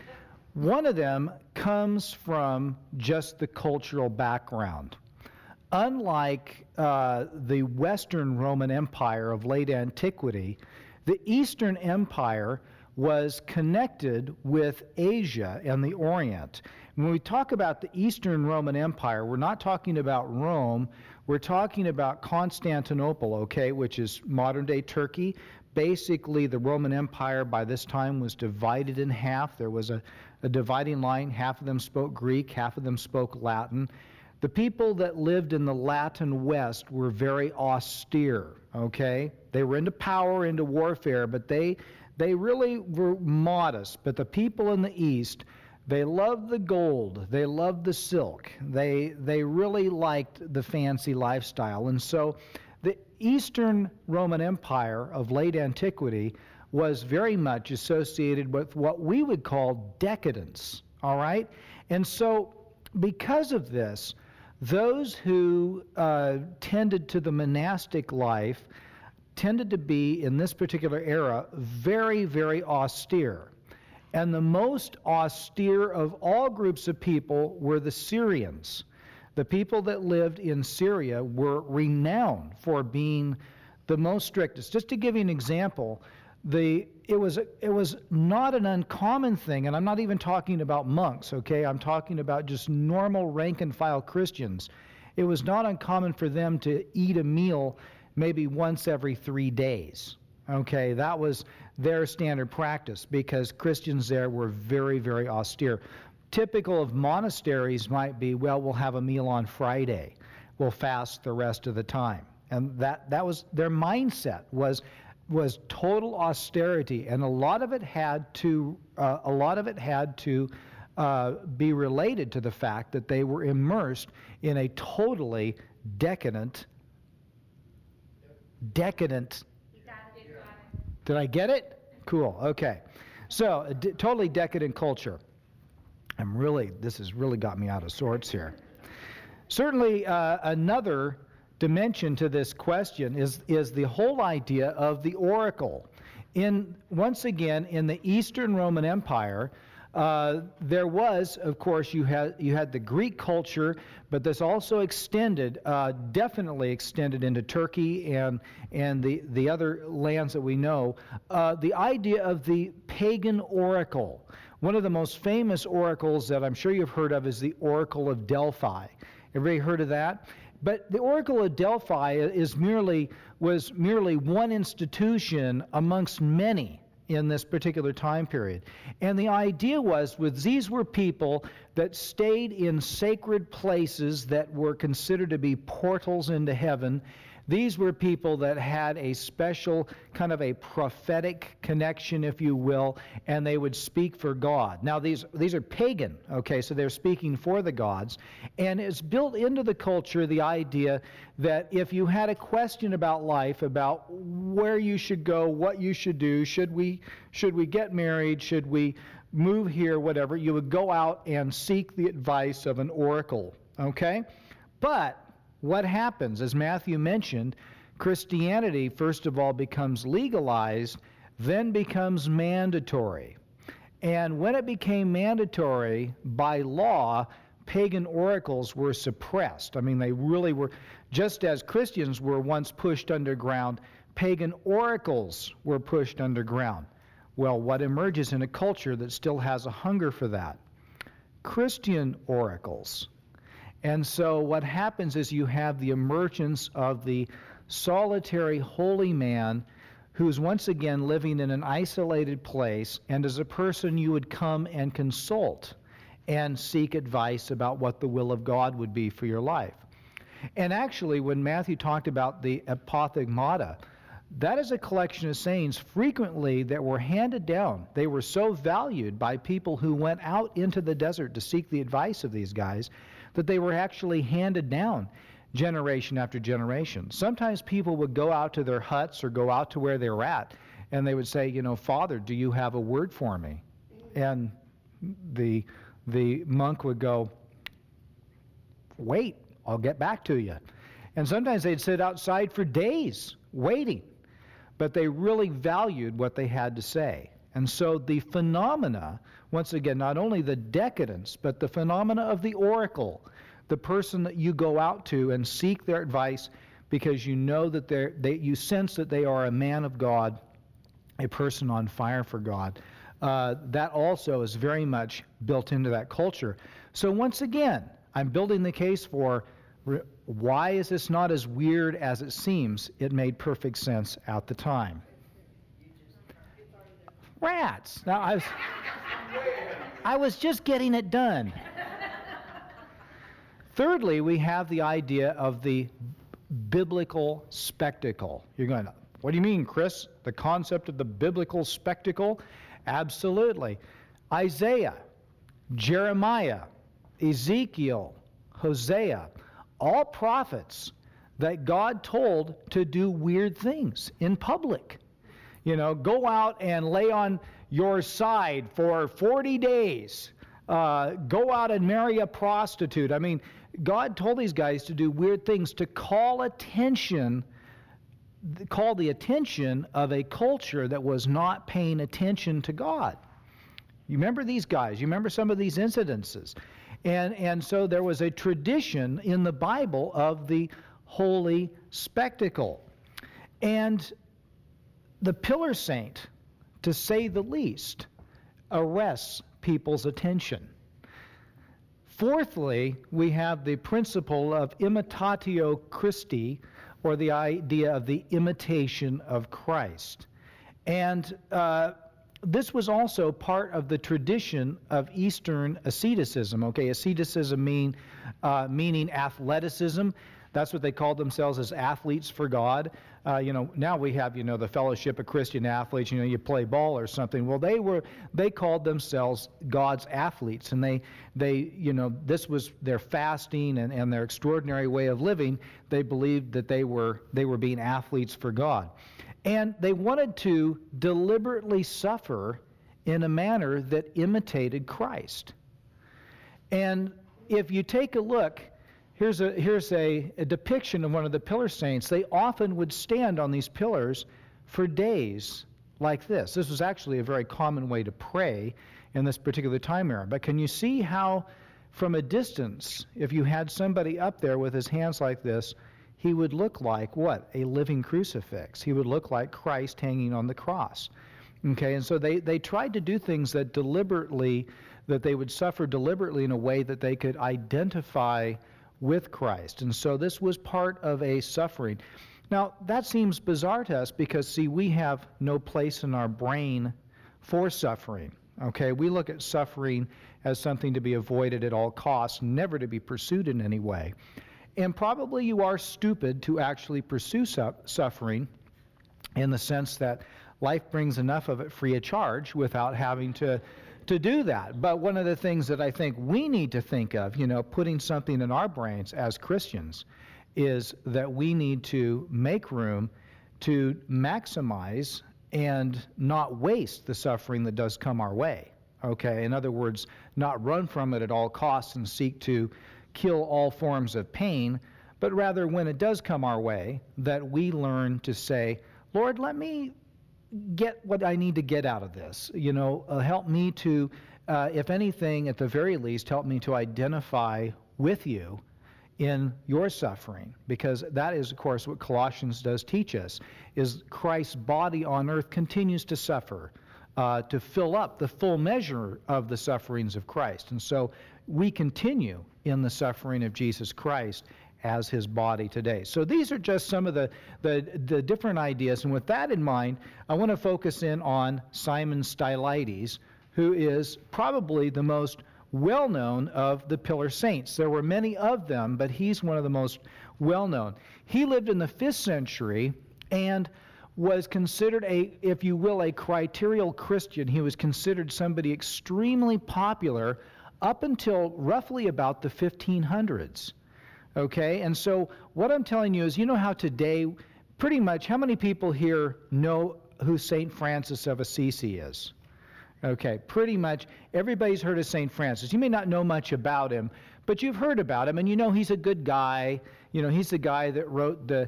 One of them comes from just the cultural background. unlike the Western Roman Empire of late antiquity, the Eastern Empire was connected with Asia and the Orient. When we talk about the Eastern Roman Empire, we're not talking about Rome, we're talking about Constantinople, okay, which is modern-day Turkey. Basically, the Roman Empire by this time was divided in half. There was a dividing line. Half of them spoke Greek, half of them spoke Latin. The people that lived in the Latin West were very austere, okay? They were into power, into warfare, but they really were modest. But the people in the East, they loved the gold, they loved the silk, they really liked the fancy lifestyle. And so the Eastern Roman Empire of late antiquity was very much associated with what we would call decadence, all right? And so because of this, those who tended to the monastic life tended to be, in this particular era, very, very austere. And the most austere of all groups of people were the Syrians. The people that lived in Syria were renowned for being the most strictest. Just to give you an example, it was not an uncommon thing, and I'm not even talking about monks, okay? I'm talking about just normal rank-and-file Christians. It was not uncommon for them to eat a meal maybe once every 3 days, okay? That was their standard practice because Christians there were very, very austere. Typical of monasteries might be, well, we'll have a meal on Friday. We'll fast the rest of the time. And that was their mindset, was total austerity, and a lot of it had to be related to the fact that they were immersed in a totally decadent. Did I get it? Cool. Okay. So a totally decadent culture. This has really got me out of sorts here. Certainly, another dimension to this question is the whole idea of the oracle. Once again, in the Eastern Roman Empire, there was, of course, you had the Greek culture, but this also extended, definitely extended into Turkey and the other lands that we know. The idea of the pagan oracle. One of the most famous oracles that I'm sure you've heard of is the Oracle of Delphi. Everybody heard of that? But the Oracle of Delphi was merely one institution amongst many in this particular time period. And the idea was, these were people that stayed in sacred places that were considered to be portals into heaven. These were people that had a special kind of a prophetic connection, if you will, and they would speak for God. Now, these are pagan, okay, so they're speaking for the gods. And it's built into the culture the idea that if you had a question about life, about where you should go, what you should do, should we get married, should we move here, whatever, you would go out and seek the advice of an oracle, okay? But what happens, as Matthew mentioned, Christianity, first of all, becomes legalized, then becomes mandatory. And when it became mandatory, by law, pagan oracles were suppressed. I mean, they really were, just as Christians were once pushed underground, pagan oracles were pushed underground. Well, what emerges in a culture that still has a hunger for that? Christian oracles. And so what happens is you have the emergence of the solitary holy man who's once again living in an isolated place, and as a person you would come and consult and seek advice about what the will of God would be for your life. And actually, when Matthew talked about the apothegmata, that is a collection of sayings frequently that were handed down. They were so valued by people who went out into the desert to seek the advice of these guys that they were actually handed down generation after generation. Sometimes people would go out to their huts or go out to where they were at, and they would say, Father, do you have a word for me? And the monk would go, wait, I'll get back to you. And sometimes they'd sit outside for days waiting, but they really valued what they had to say. And so the phenomena, once again, not only the decadence, but the phenomena of the oracle, the person that you go out to and seek their advice because you know that you sense that they are a man of God, a person on fire for God. That also is very much built into that culture. So once again, I'm building the case for why is this not as weird as it seems? It made perfect sense at the time. Rats. Now I was just getting it done. Thirdly, we have the idea of the biblical spectacle. You're going, what do you mean, Chris? The concept of the biblical spectacle? Absolutely. Isaiah, Jeremiah, Ezekiel, Hosea, all prophets that God told to do weird things in public. You know, go out and lay on your side for 40 days. Go out and marry a prostitute. I mean, God told these guys to do weird things to call the attention of a culture that was not paying attention to God. You remember these guys? You remember some of these incidences? And so there was a tradition in the Bible of the holy spectacle. And the pillar saint, to say the least, arrests people's attention. Fourthly, we have the principle of imitatio Christi, or the idea of the imitation of Christ. And this was also part of the tradition of Eastern asceticism. Okay, asceticism meaning athleticism. That's what they called themselves, as athletes for God. Now we have, the Fellowship of Christian Athletes. You play ball or something. Well, they called themselves God's athletes, and they this was their fasting and their extraordinary way of living. They believed that they were being athletes for God, and they wanted to deliberately suffer in a manner that imitated Christ. And if you take a look. Here's a depiction of one of the pillar saints. They often would stand on these pillars for days like this. This was actually a very common way to pray in this particular time era. But can you see how, from a distance, if you had somebody up there with his hands like this, he would look like what? A living crucifix. He would look like Christ hanging on the cross. Okay, and so they tried to do things that they would suffer deliberately in a way that they could identify with Christ. And so this was part of a suffering. Now, that seems bizarre to us because, see, we have no place in our brain for suffering. Okay, we look at suffering as something to be avoided at all costs, never to be pursued in any way. And probably you are stupid to actually pursue suffering in the sense that life brings enough of it free of charge without having to do that. But one of the things that I think we need to think of, putting something in our brains as Christians, is that we need to make room to maximize and not waste the suffering that does come our way. Okay? In other words, not run from it at all costs and seek to kill all forms of pain, but rather when it does come our way, that we learn to say, Lord, let me get what I need to get out of this. Help me to, if anything, at the very least, help me to identify with you in your suffering, because that is, of course, what Colossians does teach us, is Christ's body on earth continues to suffer to fill up the full measure of the sufferings of Christ. And so we continue in the suffering of Jesus Christ as his body today. So these are just some of the different ideas. And with that in mind, I want to focus in on Simon Stylites, who is probably the most well-known of the pillar saints. There were many of them, but he's one of the most well-known. He lived in the 5th century and was considered if you will, a criterial Christian. He was considered somebody extremely popular up until roughly about the 1500s. Okay, and so what I'm telling you is, how today, pretty much, how many people here know who St. Francis of Assisi is? Okay, pretty much everybody's heard of St. Francis. You may not know much about him, but you've heard about him, and he's a good guy. He's the guy that wrote the,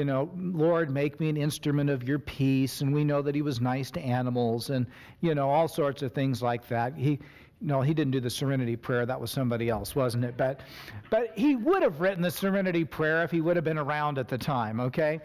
Lord, make me an instrument of your peace, and we know that he was nice to animals and, all sorts of things like that. No, he didn't do the Serenity Prayer. That was somebody else, wasn't it? But he would have written the Serenity Prayer if he would have been around at the time, okay?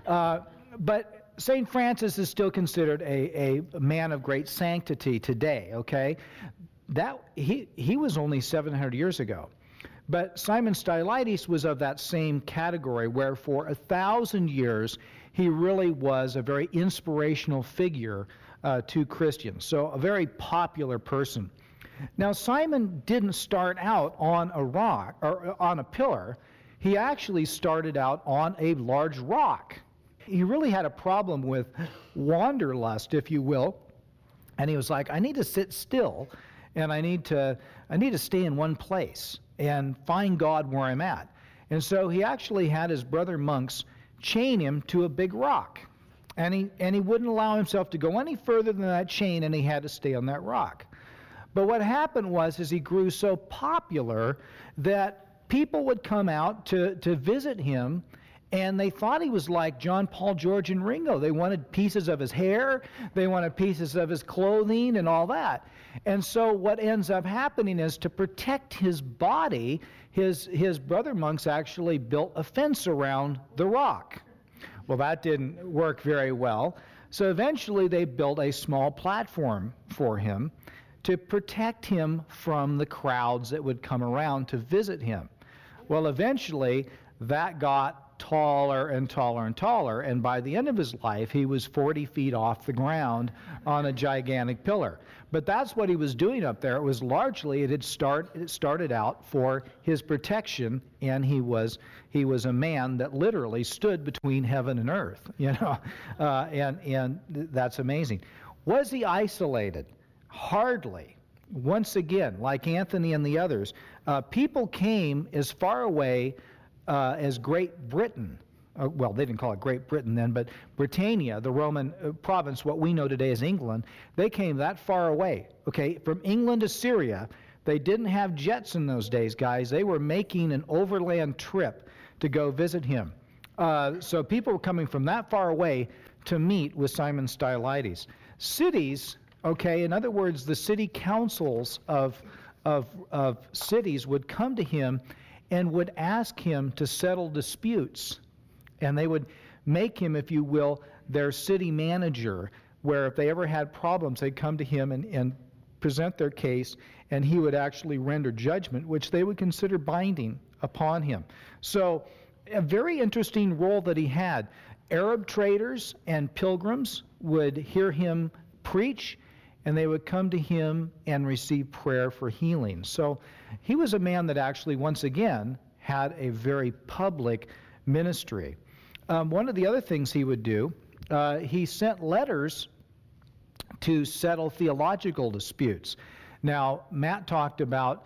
But St. Francis is still considered a man of great sanctity today, okay? That he was only 700 years ago. But Simon Stylites was of that same category, where for 1,000 years he really was a very inspirational figure to Christians. So a very popular person. Now, Simon didn't start out on a rock or on a pillar. He actually started out on a large rock. He really had a problem with wanderlust, if you will. And he was like, I need to sit still, and I need to stay in one place and find God where I'm at. And so he actually had his brother monks chain him to a big rock. And he wouldn't allow himself to go any further than that chain, and he had to stay on that rock. But what happened was he grew so popular that people would come out to visit him, and they thought he was like John, Paul, George, and Ringo. They wanted pieces of his hair, they wanted pieces of his clothing and all that. And so what ends up happening is, to protect his body, his brother monks actually built a fence around the rock. Well, that didn't work very well. So eventually they built a small platform for him to protect him from the crowds that would come around to visit him. Well, eventually that got taller and taller and taller, and by the end of his life he was 40 feet off the ground on a gigantic pillar. But that's what he was doing up there. It was largely, it started out for his protection, and he was a man that literally stood between heaven and earth, you know, and that's amazing. Was he isolated? Hardly. Once again, like Anthony and the others, people came as far away as Great Britain. Well, they didn't call it Great Britain then, but Britannia, the Roman province, what we know today as England, they came that far away. Okay, from England to Syria. They didn't have jets in those days, guys. They were making an overland trip to go visit him. So people were coming from that far away to meet with Simon Stylites. Cities, okay, in other words, the city councils of cities would come to him and would ask him to settle disputes. And they would make him, if you will, their city manager, where if they ever had problems, they'd come to him and present their case, and he would actually render judgment, which they would consider binding upon him. So a very interesting role that he had. Arab traders and pilgrims would hear him preach, and they would come to him and receive prayer for healing. So he was a man that actually, once again, had a very public ministry. One of the other things he would do, he sent letters to settle theological disputes. Now, Matt talked about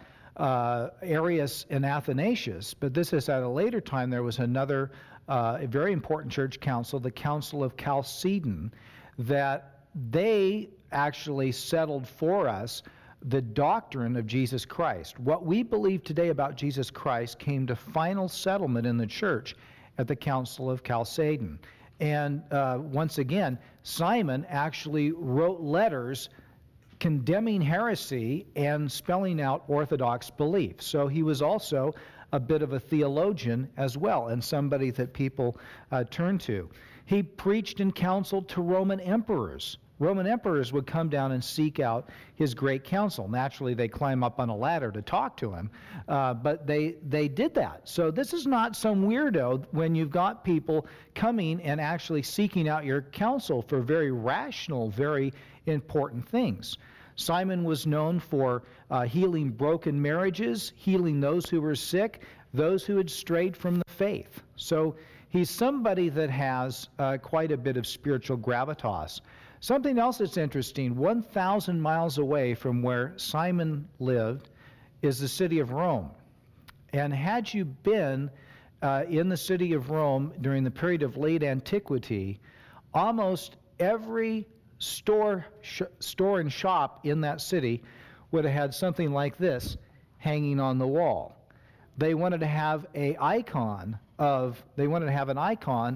Arius and Athanasius, but this is at a later time. There was another a very important church council, the Council of Chalcedon, that they actually settled for us the doctrine of Jesus Christ. What we believe today about Jesus Christ came to final settlement in the church at the Council of Chalcedon. And once again, Simon actually wrote letters condemning heresy and spelling out orthodox belief. So he was also a bit of a theologian as well, and somebody that people turn to. He preached and counseled to Roman emperors. Roman emperors would come down and seek out his great counsel. Naturally, they climb up on a ladder to talk to him, but they did that. So this is not some weirdo when you've got people coming and actually seeking out your counsel for very rational, very important things. Simon was known for healing broken marriages, healing those who were sick, those who had strayed from the faith. So he's somebody that has quite a bit of spiritual gravitas. Something else that's interesting, 1,000 miles away from where Simon lived is the city of Rome. And had you been in the city of Rome during the period of late antiquity, almost every store and shop in that city would have had something like this hanging on the wall. They wanted to have an icon of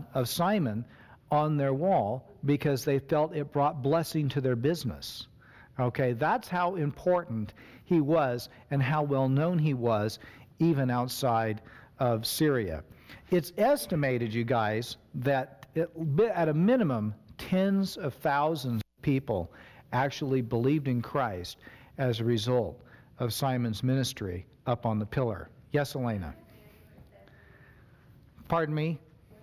Simon on their wall because they felt it brought blessing to their business. Okay, that's how important he was and how well known he was even outside of Syria. It's estimated, you guys, that at a minimum, tens of thousands of people actually believed in Christ as a result of Simon's ministry up on the pillar. Yes, Elena? Pardon me?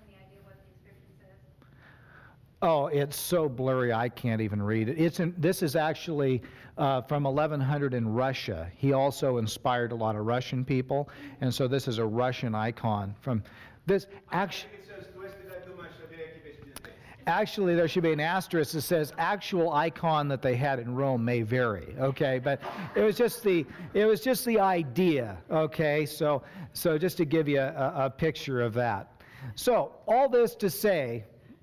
Oh, it's so blurry I can't even read it. This is actually from 1100 in Russia. He also inspired a lot of Russian people, and so this is a Russian icon from this. Actually, there should be an asterisk that says actual icon that they had in Rome may vary. Okay, but it was just the idea. Okay, so just to give you a picture of that. So all this to say,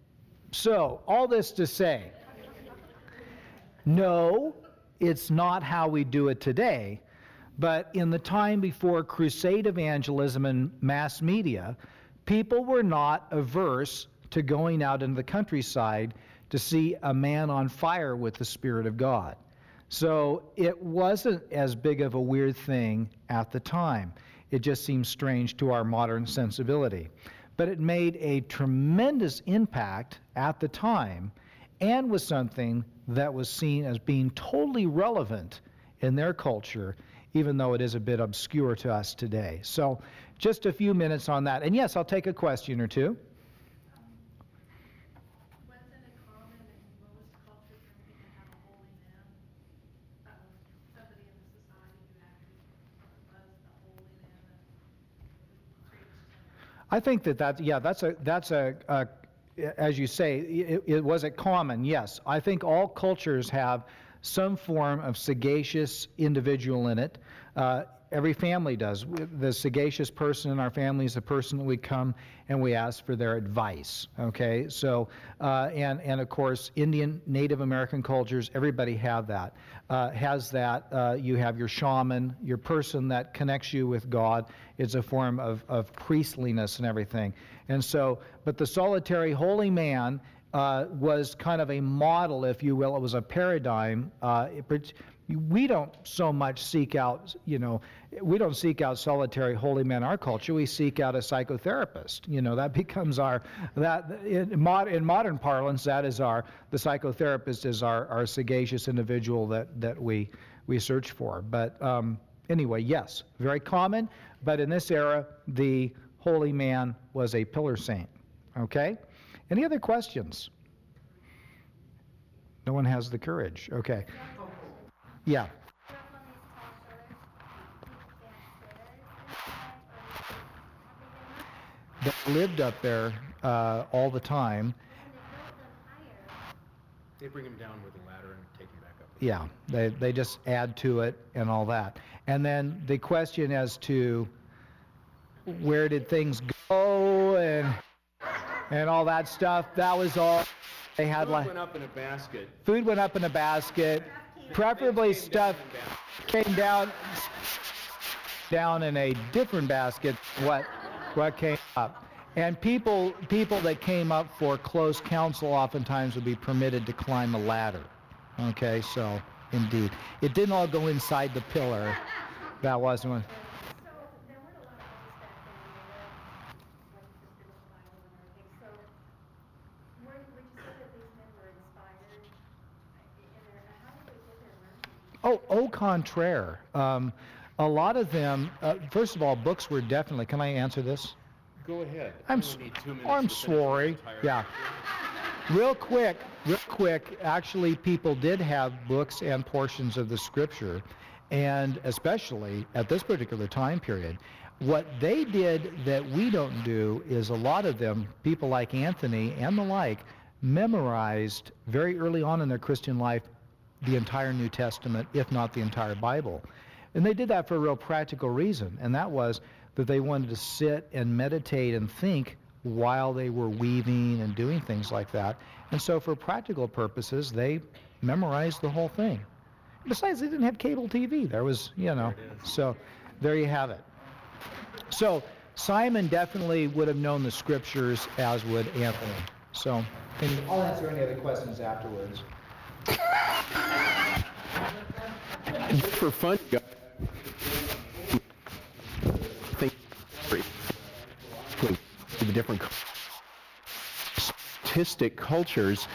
no, it's not how we do it today, but in the time before crusade evangelism and mass media, people were not averse to going out into the countryside to see a man on fire with the Spirit of God. So it wasn't as big of a weird thing at the time. It just seems strange to our modern sensibility. But it made a tremendous impact at the time and was something that was seen as being totally relevant in their culture, even though it is a bit obscure to us today. So just a few minutes on that. And yes, I'll take a question or two. Wasn't it common in most cultures for people to have a holy man, somebody in the society who actually was the holy man that preached? I think that's as you say, was it common? Yes. I think all cultures have some form of sagacious individual in it. Every family does. The sagacious person in our family is the person that we come and we ask for their advice. Okay, so and of course, Indian, Native American cultures, everybody has that. You have your shaman, your person that connects you with God. It's a form of priestliness and everything. And so, but the solitary holy man was kind of a model, if you will. It was a paradigm. We don't so much seek out, we don't seek out solitary holy men in our culture. We seek out a psychotherapist. That becomes in modern parlance, the psychotherapist is our sagacious individual that we search for. But anyway, yes, very common. But in this era, the holy man was a pillar saint. Okay? Any other questions? No one has the courage. Okay. Yeah. They lived up there all the time. They bring him down with a ladder and take him back up. Yeah, they just add to it and all that. And then the question as to where did things go and all that stuff, that was all they had. Food went up in a basket. Food went up in a basket. Preferably stuff came down in a different basket what came up. And people that came up for close counsel oftentimes would be permitted to climb a ladder. Okay, so indeed. It didn't all go inside the pillar. That wasn't one. Au contraire. A lot of them, first of all, books were definitely, can I answer this? Go ahead. I'm sorry. Yeah. Real quick, actually people did have books and portions of the scripture, and especially at this particular time period. What they did that we don't do is a lot of them, people like Anthony and the like, memorized very early on in their Christian life the entire New Testament, if not the entire Bible. And they did that for a real practical reason, and that was that they wanted to sit and meditate and think while they were weaving and doing things like that. And so for practical purposes, they memorized the whole thing. Besides, they didn't have cable TV. There was, so there you have it. So Simon definitely would have known the scriptures, as would Anthony. So I'll answer any other questions afterwards. For fun, think the different artistic cultures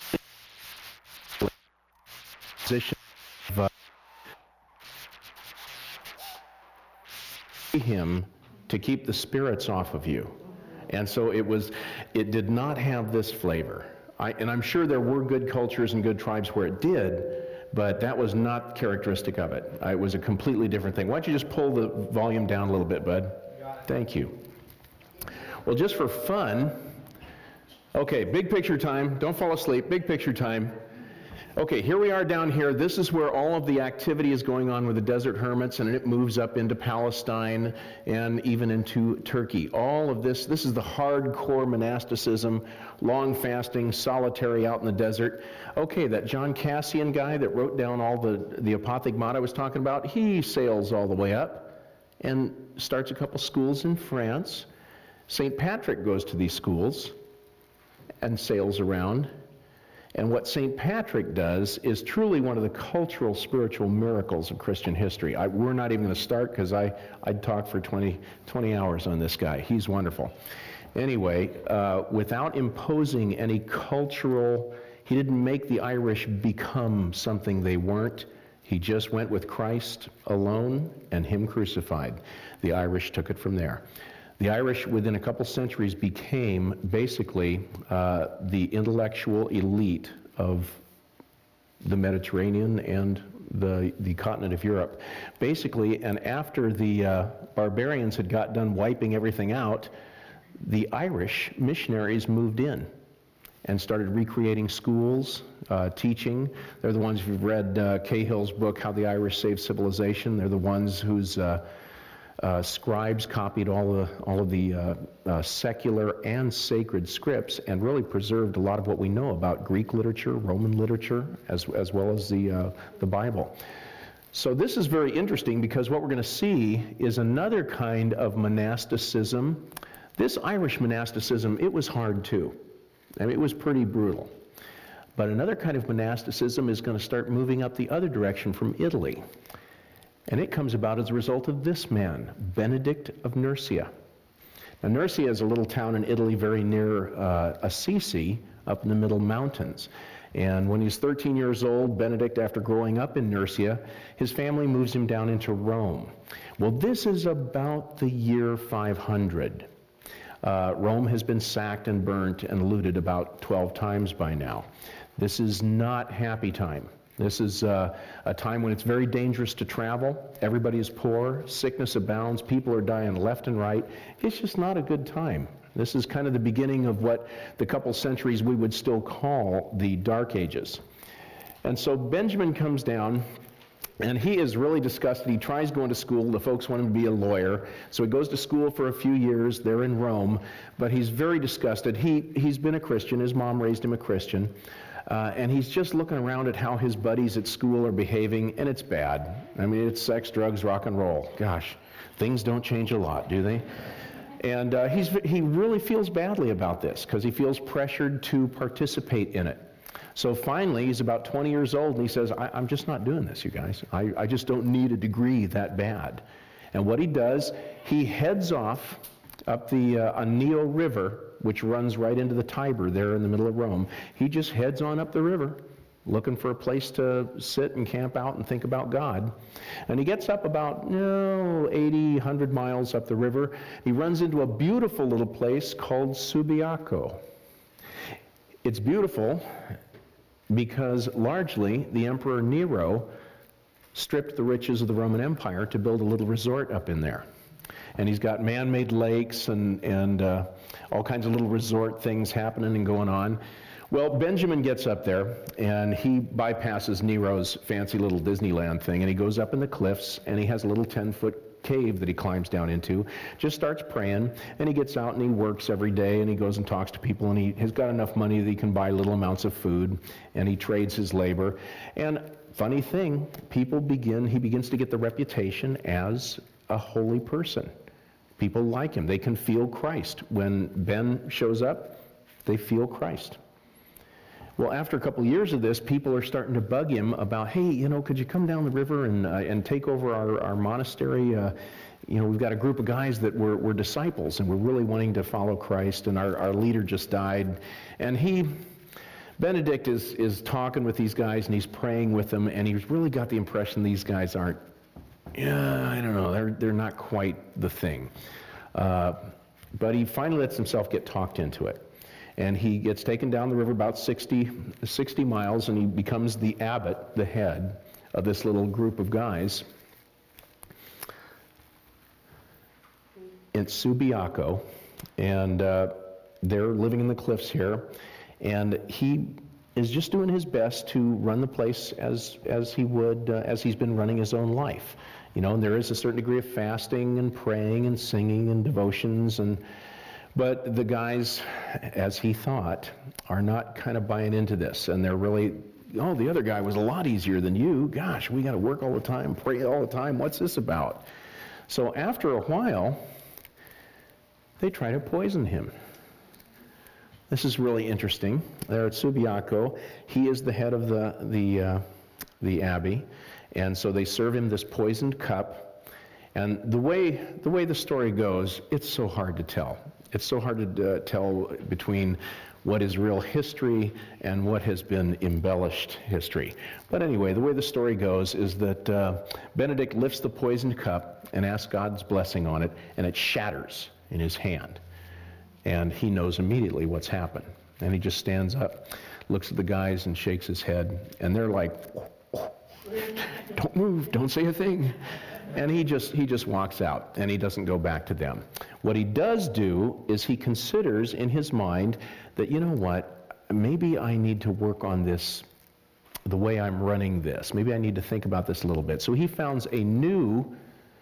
position of him to keep the spirits off of you. And so it did not have this flavor. And I'm sure there were good cultures and good tribes where it did, but that was not characteristic of it. It was a completely different thing. Why don't you just pull the volume down a little bit, bud? Thank you. Well, just for fun, okay, big picture time. Don't fall asleep. Big picture time. Okay, here we are down here. This is where all of the activity is going on with the desert hermits, and it moves up into Palestine and even into Turkey. All of this is the hardcore monasticism, long fasting, solitary out in the desert. Okay, that John Cassian guy that wrote down all the apothegmata I was talking about, he sails all the way up and starts a couple schools in France. St. Patrick goes to these schools and sails around. And what St. Patrick does is truly one of the cultural, spiritual miracles of Christian history. We're not even going to start because I'd talk for 20 hours on this guy. He's wonderful. Anyway, without imposing any cultural, he didn't make the Irish become something they weren't. He just went with Christ alone and him crucified. The Irish took it from there. The Irish, within a couple centuries, became basically the intellectual elite of the Mediterranean and the continent of Europe. Basically, and after the barbarians had got done wiping everything out, the Irish missionaries moved in and started recreating schools, teaching. They're the ones who've read Cahill's book, How the Irish Saved Civilization. They're the ones whose scribes copied all of the secular and sacred scripts and really preserved a lot of what we know about Greek literature, Roman literature, as well as the Bible. So this is very interesting because what we're going to see is another kind of monasticism. This Irish monasticism, it was hard too. I mean, it was pretty brutal. But another kind of monasticism is going to start moving up the other direction from Italy. And it comes about as a result of this man, Benedict of Nursia. Now, Nursia is a little town in Italy very near Assisi, up in the Middle Mountains. And when he's 13 years old, Benedict, after growing up in Nursia, his family moves him down into Rome. Well, this is about the year 500. Rome has been sacked and burnt and looted about 12 times by now. This is not happy time. This is a time when it's very dangerous to travel. Everybody is poor. Sickness abounds. People are dying left and right. It's just not a good time. This is kind of the beginning of what the couple centuries we would still call the Dark Ages. And so Benjamin comes down, and he is really disgusted. He tries going to school. The folks want him to be a lawyer. So he goes to school for a few years there in Rome, but he's very disgusted. He's been a Christian. His mom raised him a Christian. And he's just looking around at how his buddies at school are behaving, and it's bad. I mean, it's sex, drugs, rock and roll. Gosh, things don't change a lot, do they? And he really feels badly about this because he feels pressured to participate in it. So finally, he's about 20 years old, and he says, I'm just not doing this, you guys. I just don't need a degree that bad. And what he does, he heads off up the Anio River, which runs right into the Tiber there in the middle of Rome. He just heads on up the river, looking for a place to sit and camp out and think about God. And he gets up about 80, 100 miles up the river. He runs into a beautiful little place called Subiaco. It's beautiful because largely the Emperor Nero stripped the riches of the Roman Empire to build a little resort up in there. And he's got man-made lakes and all kinds of little resort things happening and going on. Well, Benjamin gets up there, and he bypasses Nero's fancy little Disneyland thing, and he goes up in the cliffs, and he has a little 10-foot cave that he climbs down into, just starts praying, and he gets out and he works every day, and he goes and talks to people, and he has got enough money that he can buy little amounts of food, and he trades his labor. And funny thing, he begins to get the reputation as a holy person. People like him. They can feel Christ. When Ben shows up, they feel Christ. Well, after a couple of years of this, people are starting to bug him about, hey, you know, could you come down the river and take over our monastery? You know, we've got a group of guys that we're disciples, and we're really wanting to follow Christ, and our leader just died. And Benedict is talking with these guys, and he's praying with them, and he's really got the impression these guys aren't, I don't know, they're not quite the thing. But he finally lets himself get talked into it. And he gets taken down the river about 60 miles, and he becomes the abbot, the head of this little group of guys. It's Subiaco, and they're living in the cliffs here, and he is just doing his best to run the place as he's been running his own life. You know, and there is a certain degree of fasting and praying and singing and devotions, but the guys, as he thought, are not kind of buying into this, and they're really, oh, the other guy was a lot easier than you. Gosh, we got to work all the time, pray all the time. What's this about? So after a while, they try to poison him. This is really interesting. There at Subiaco, he is the head of the abbey, and so they serve him this poisoned cup. And the way the story goes, it's so hard to tell. It's so hard to tell between what is real history and what has been embellished history. But anyway, the way the story goes is that Benedict lifts the poisoned cup and asks God's blessing on it, and it shatters in his hand. And he knows immediately what's happened. And he just stands up, looks at the guys, and shakes his head. And they're like, don't move, don't say a thing. And he just walks out, and he doesn't go back to them. What he does do is he considers in his mind that, you know what, maybe I need to work on this, the way I'm running this. Maybe I need to think about this a little bit. So he founds a new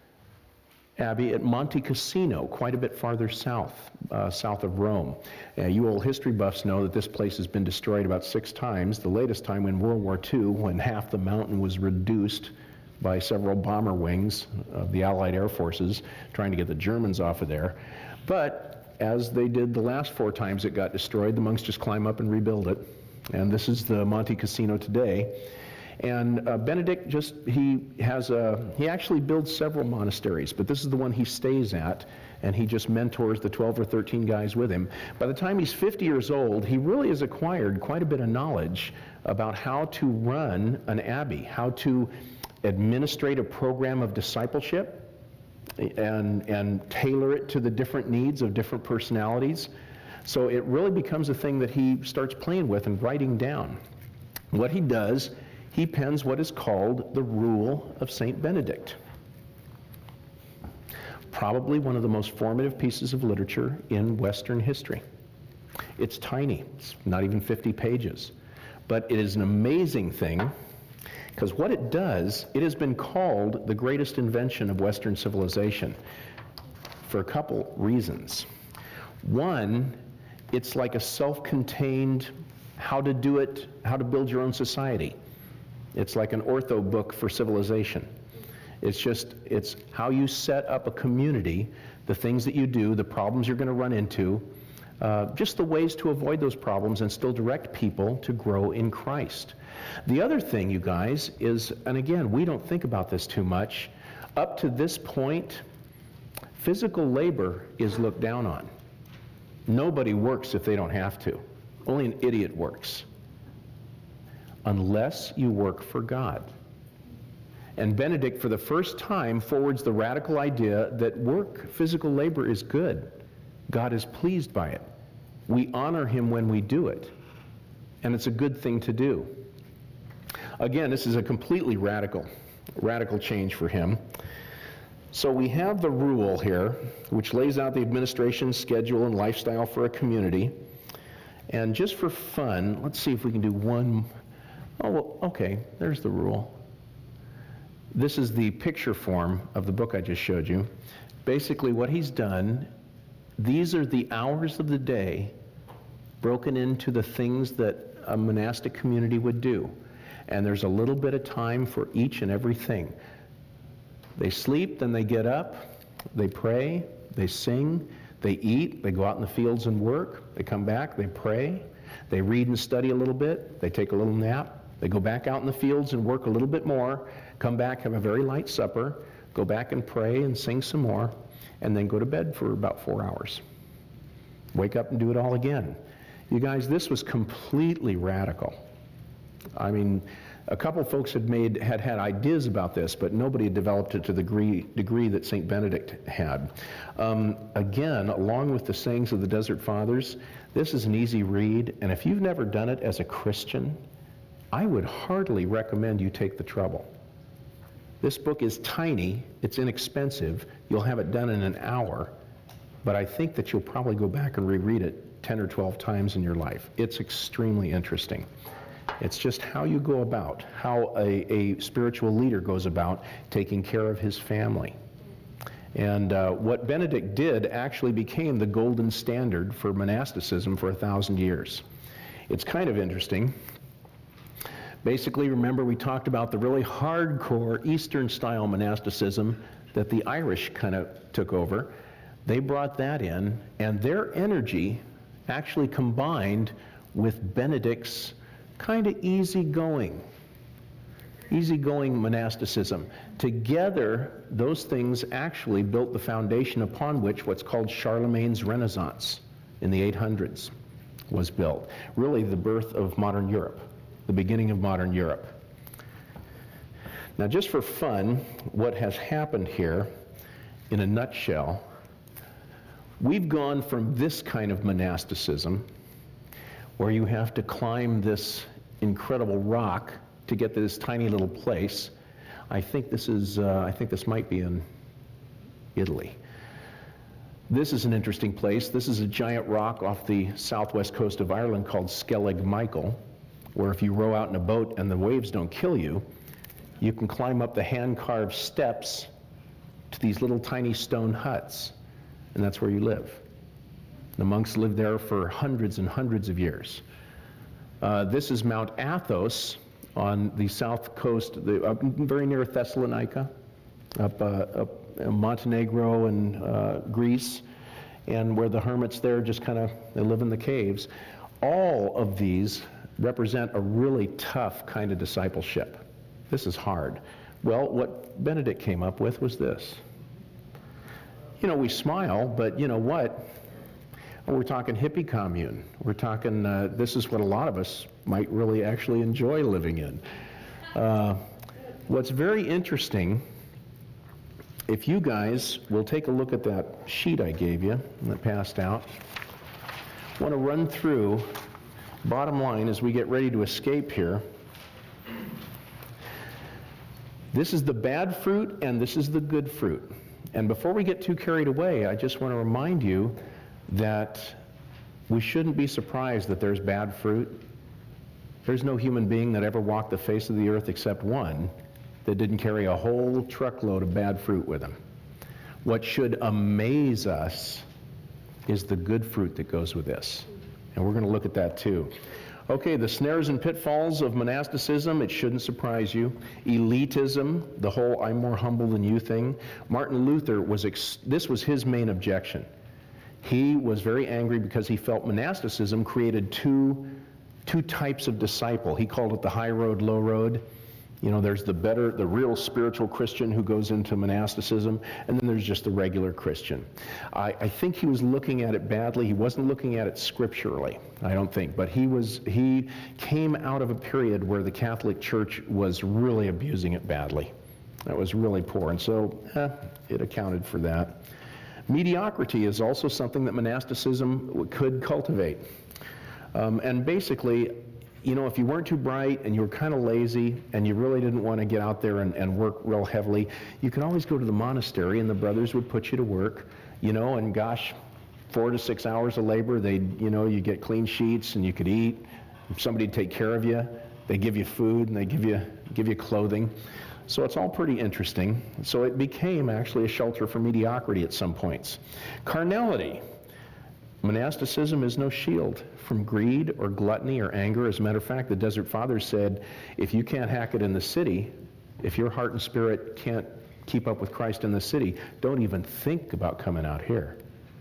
abbey at Monte Cassino, quite a bit farther south of Rome. You old history buffs know that this place has been destroyed about 6 times. The latest time in World War II, when half the mountain was reduced by several bomber wings of the Allied Air Forces trying to get the Germans off of there. But as they did the last 4 times it got destroyed, the monks just climb up and rebuild it. And this is the Monte Cassino today. And Benedict he actually builds several monasteries, but this is the one he stays at, and he just mentors the 12 or 13 guys with him. By the time he's 50 years old, he really has acquired quite a bit of knowledge about how to run an abbey, how to administrate a program of discipleship and tailor it to the different needs of different personalities. So it really becomes a thing that he starts playing with and writing down. What he does, he pens what is called the Rule of St. Benedict. Probably one of the most formative pieces of literature in Western history. It's tiny, it's not even 50 pages. But it is an amazing thing, because what it does, it has been called the greatest invention of Western civilization for a couple reasons. One, it's like a self-contained how to do it, how to build your own society. It's like an ortho book for civilization. It's how you set up a community, the things that you do, the problems you're going to run into, just the ways to avoid those problems and still direct people to grow in Christ. The other thing, you guys, is, and again, we don't think about this too much, up to this point, physical labor is looked down on. Nobody works if they don't have to. Only an idiot works. Unless you work for God. And Benedict, for the first time, forwards the radical idea that work, physical labor, is good. God is pleased by it. We honor him when we do it. And it's a good thing to do. Again, this is a completely radical change for him. So we have the rule here, which lays out the administration, schedule, and lifestyle for a community. And just for fun, let's see if we can do one. Oh, well, okay, there's the rule. This is the picture form of the book I just showed you. Basically, what he's done, these are the hours of the day broken into the things that a monastic community would do. And there's a little bit of time for each and everything. They sleep, then they get up, they pray, they sing, They eat, they go out in the fields and work, they come back, they pray, they read and study a little bit, they take a little nap, they go back out in the fields and work a little bit more, come back, have a very light supper, go back and pray and sing some more, and then go to bed for about 4 hours. Wake up and do it all again. You guys, this was completely radical. I mean, a couple folks had had ideas about this, but nobody had developed it to the degree that St. Benedict had. Again, along with the sayings of the Desert Fathers, this is an easy read, and if you've never done it as a Christian, I would heartily recommend you take the trouble. This book is tiny, it's inexpensive, you'll have it done in an hour, but I think that you'll probably go back and reread it 10 or 12 times in your life. It's extremely interesting. It's just how you go about, how a spiritual leader goes about taking care of his family. And what Benedict did actually became the golden standard for monasticism for 1,000 years. It's kind of interesting. Basically, remember we talked about the really hardcore Eastern-style monasticism that the Irish kind of took over. They brought that in, and their energy actually combined with Benedict's kind of easygoing monasticism. Together, those things actually built the foundation upon which what's called Charlemagne's Renaissance in the 800s was built. Really the birth of modern Europe, the beginning of modern Europe. Now, just for fun, what has happened here, in a nutshell, we've gone from this kind of monasticism, where you have to climb this incredible rock to get to this tiny little place. I think this might be in Italy. This is an interesting place. This is a giant rock off the southwest coast of Ireland called Skellig Michael, where if you row out in a boat and the waves don't kill you, you can climb up the hand-carved steps to these little tiny stone huts, and that's where you live. The monks lived there for hundreds and hundreds of years. This is Mount Athos on the south coast, very near Thessalonica, up Montenegro and Greece, and where the hermits there just they live in the caves. All of these represent a really tough kind of discipleship. This is hard. Well, what Benedict came up with was this. You know, we smile, but you know what? We're talking hippie commune. We're talking, this is what a lot of us might really actually enjoy living in. What's very interesting, if you guys will take a look at that sheet I gave you that passed out, I want to run through, bottom line, as we get ready to escape here. This is the bad fruit and this is the good fruit. And before we get too carried away, I just want to remind you that we shouldn't be surprised that there's bad fruit. There's no human being that ever walked the face of the earth except one that didn't carry a whole truckload of bad fruit with him. What should amaze us is the good fruit that goes with this. And we're going to look at that too. Okay, the snares and pitfalls of monasticism, it shouldn't surprise you. Elitism, the whole I'm more humble than you thing. Martin Luther this was his main objection. He was very angry because he felt monasticism created two types of disciple. He called it the high road, low road. You know, there's the real spiritual Christian who goes into monasticism, and then there's just the regular Christian. I think he was looking at it badly. He wasn't looking at it scripturally, I don't think, but he came out of a period where the Catholic Church was really abusing it badly. That was really poor, and so it accounted for that. Mediocrity is also something that monasticism could cultivate. And basically, you know, if you weren't too bright and you were kind of lazy and you really didn't want to get out there and work real heavily, you could always go to the monastery and the brothers would put you to work, you know, and gosh, 4 to 6 hours of labor, you get clean sheets and you could eat. Somebody'd take care of you. They give you food and they give you clothing. So it's all pretty interesting. So it became actually a shelter for mediocrity at some points. Carnality. Monasticism is no shield from greed or gluttony or anger. As a matter of fact, the Desert Fathers said, if you can't hack it in the city, if your heart and spirit can't keep up with Christ in the city, don't even think about coming out here.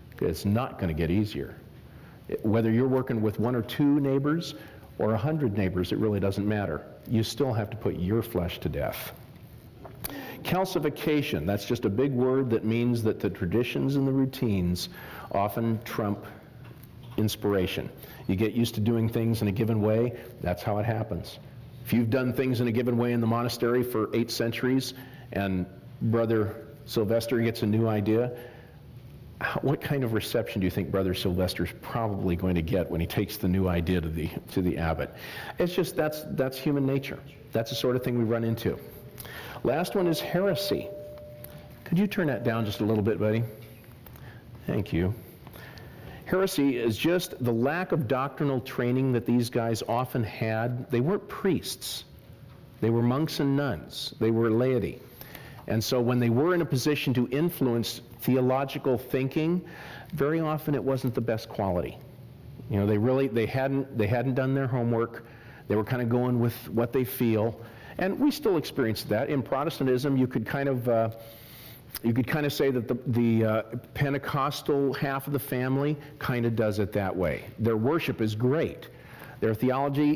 It's not going to get easier. Whether you're working with 1 or 2 neighbors or 100 neighbors, it really doesn't matter. You still have to put your flesh to death. Calcification, that's just a big word that means that the traditions and the routines often trump inspiration. You get used to doing things in a given way, that's how it happens. If you've done things in a given way in the monastery for 8 centuries and Brother Sylvester gets a new idea, what kind of reception do you think Brother Sylvester's probably going to get when he takes the new idea to the abbot? It's just that's human nature. That's the sort of thing we run into. Last one is heresy. Could you turn that down just a little bit, buddy? Thank you. Heresy is just the lack of doctrinal training that these guys often had. They weren't priests. They were monks and nuns. They were laity. And so when they were in a position to influence theological thinking, very often it wasn't the best quality. You know, they hadn't done their homework. They were kind of going with what they feel. And we still experience that. In Protestantism, you could kind of say that the Pentecostal half of the family kind of does it that way. Their worship is great. Their theology,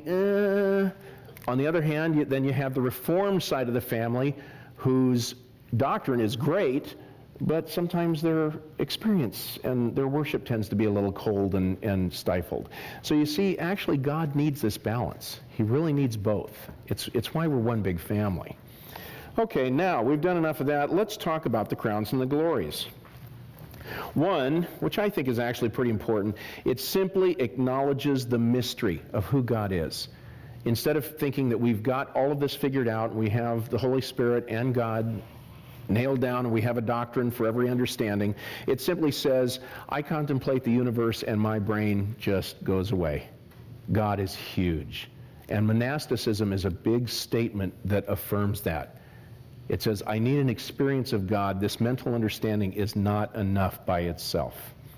On the other hand, then you have the Reformed side of the family whose doctrine is great, but sometimes their experience and their worship tends to be a little cold and stifled. So you see, actually God needs this balance. He really needs both. It's why we're one big family. Okay, now we've done enough of that. Let's talk about the crowns and the glories. One, which I think is actually pretty important, it simply acknowledges the mystery of who God is. Instead of thinking that we've got all of this figured out, and we have the Holy Spirit and God nailed down, and we have a doctrine for every understanding, it simply says, I contemplate the universe and my brain just goes away. God is huge. And monasticism is a big statement that affirms that. It says, I need an experience of God. This mental understanding is not enough by itself.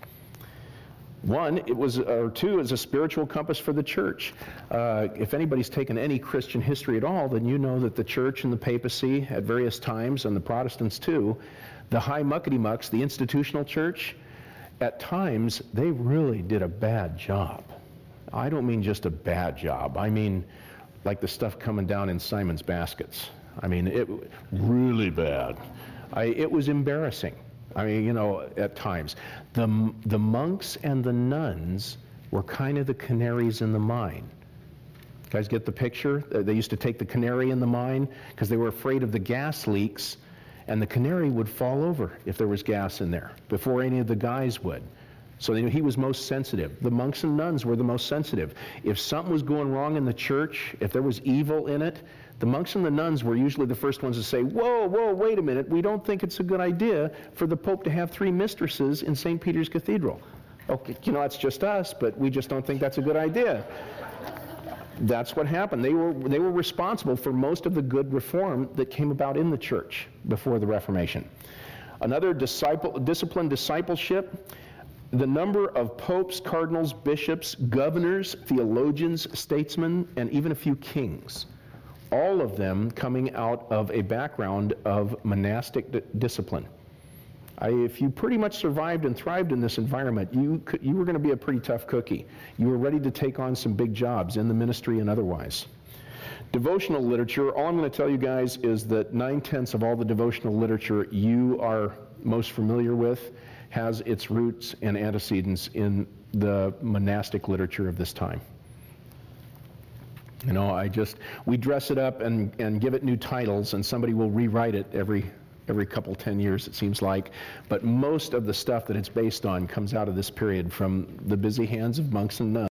One, two, is a spiritual compass for the church. If anybody's taken any Christian history at all, then you know that the church and the papacy at various times, and the Protestants too, the high muckety-mucks, the institutional church, at times they really did a bad job. I don't mean just a bad job. I mean like the stuff coming down in Simon's baskets. I mean, it really bad. It was embarrassing. I mean, you know, at times. The monks and the nuns were kind of the canaries in the mine. You guys get the picture? They used to take the canary in the mine because they were afraid of the gas leaks, and the canary would fall over if there was gas in there before any of the guys would. So he was most sensitive. The monks and nuns were the most sensitive. If something was going wrong in the church, if there was evil in it, the monks and the nuns were usually the first ones to say, whoa, wait a minute, we don't think it's a good idea for the Pope to have 3 mistresses in St. Peter's Cathedral. Okay, you know, it's just us, but we just don't think that's a good idea. That's what happened. They were responsible for most of the good reform that came about in the church before the Reformation. Another disciplined discipleship. The number of popes, cardinals, bishops, governors, theologians, statesmen, and even a few kings, all of them coming out of a background of monastic discipline. If you pretty much survived and thrived in this environment, you were going to be a pretty tough cookie. You were ready to take on some big jobs in the ministry and otherwise. Devotional literature, all I'm going to tell you guys is that 9/10 of all the devotional literature you are most familiar with has its roots and antecedents in the monastic literature of this time. You know, we dress it up and give it new titles, and somebody will rewrite it every couple, 10 years, it seems like. But most of the stuff that it's based on comes out of this period from the busy hands of monks and nuns.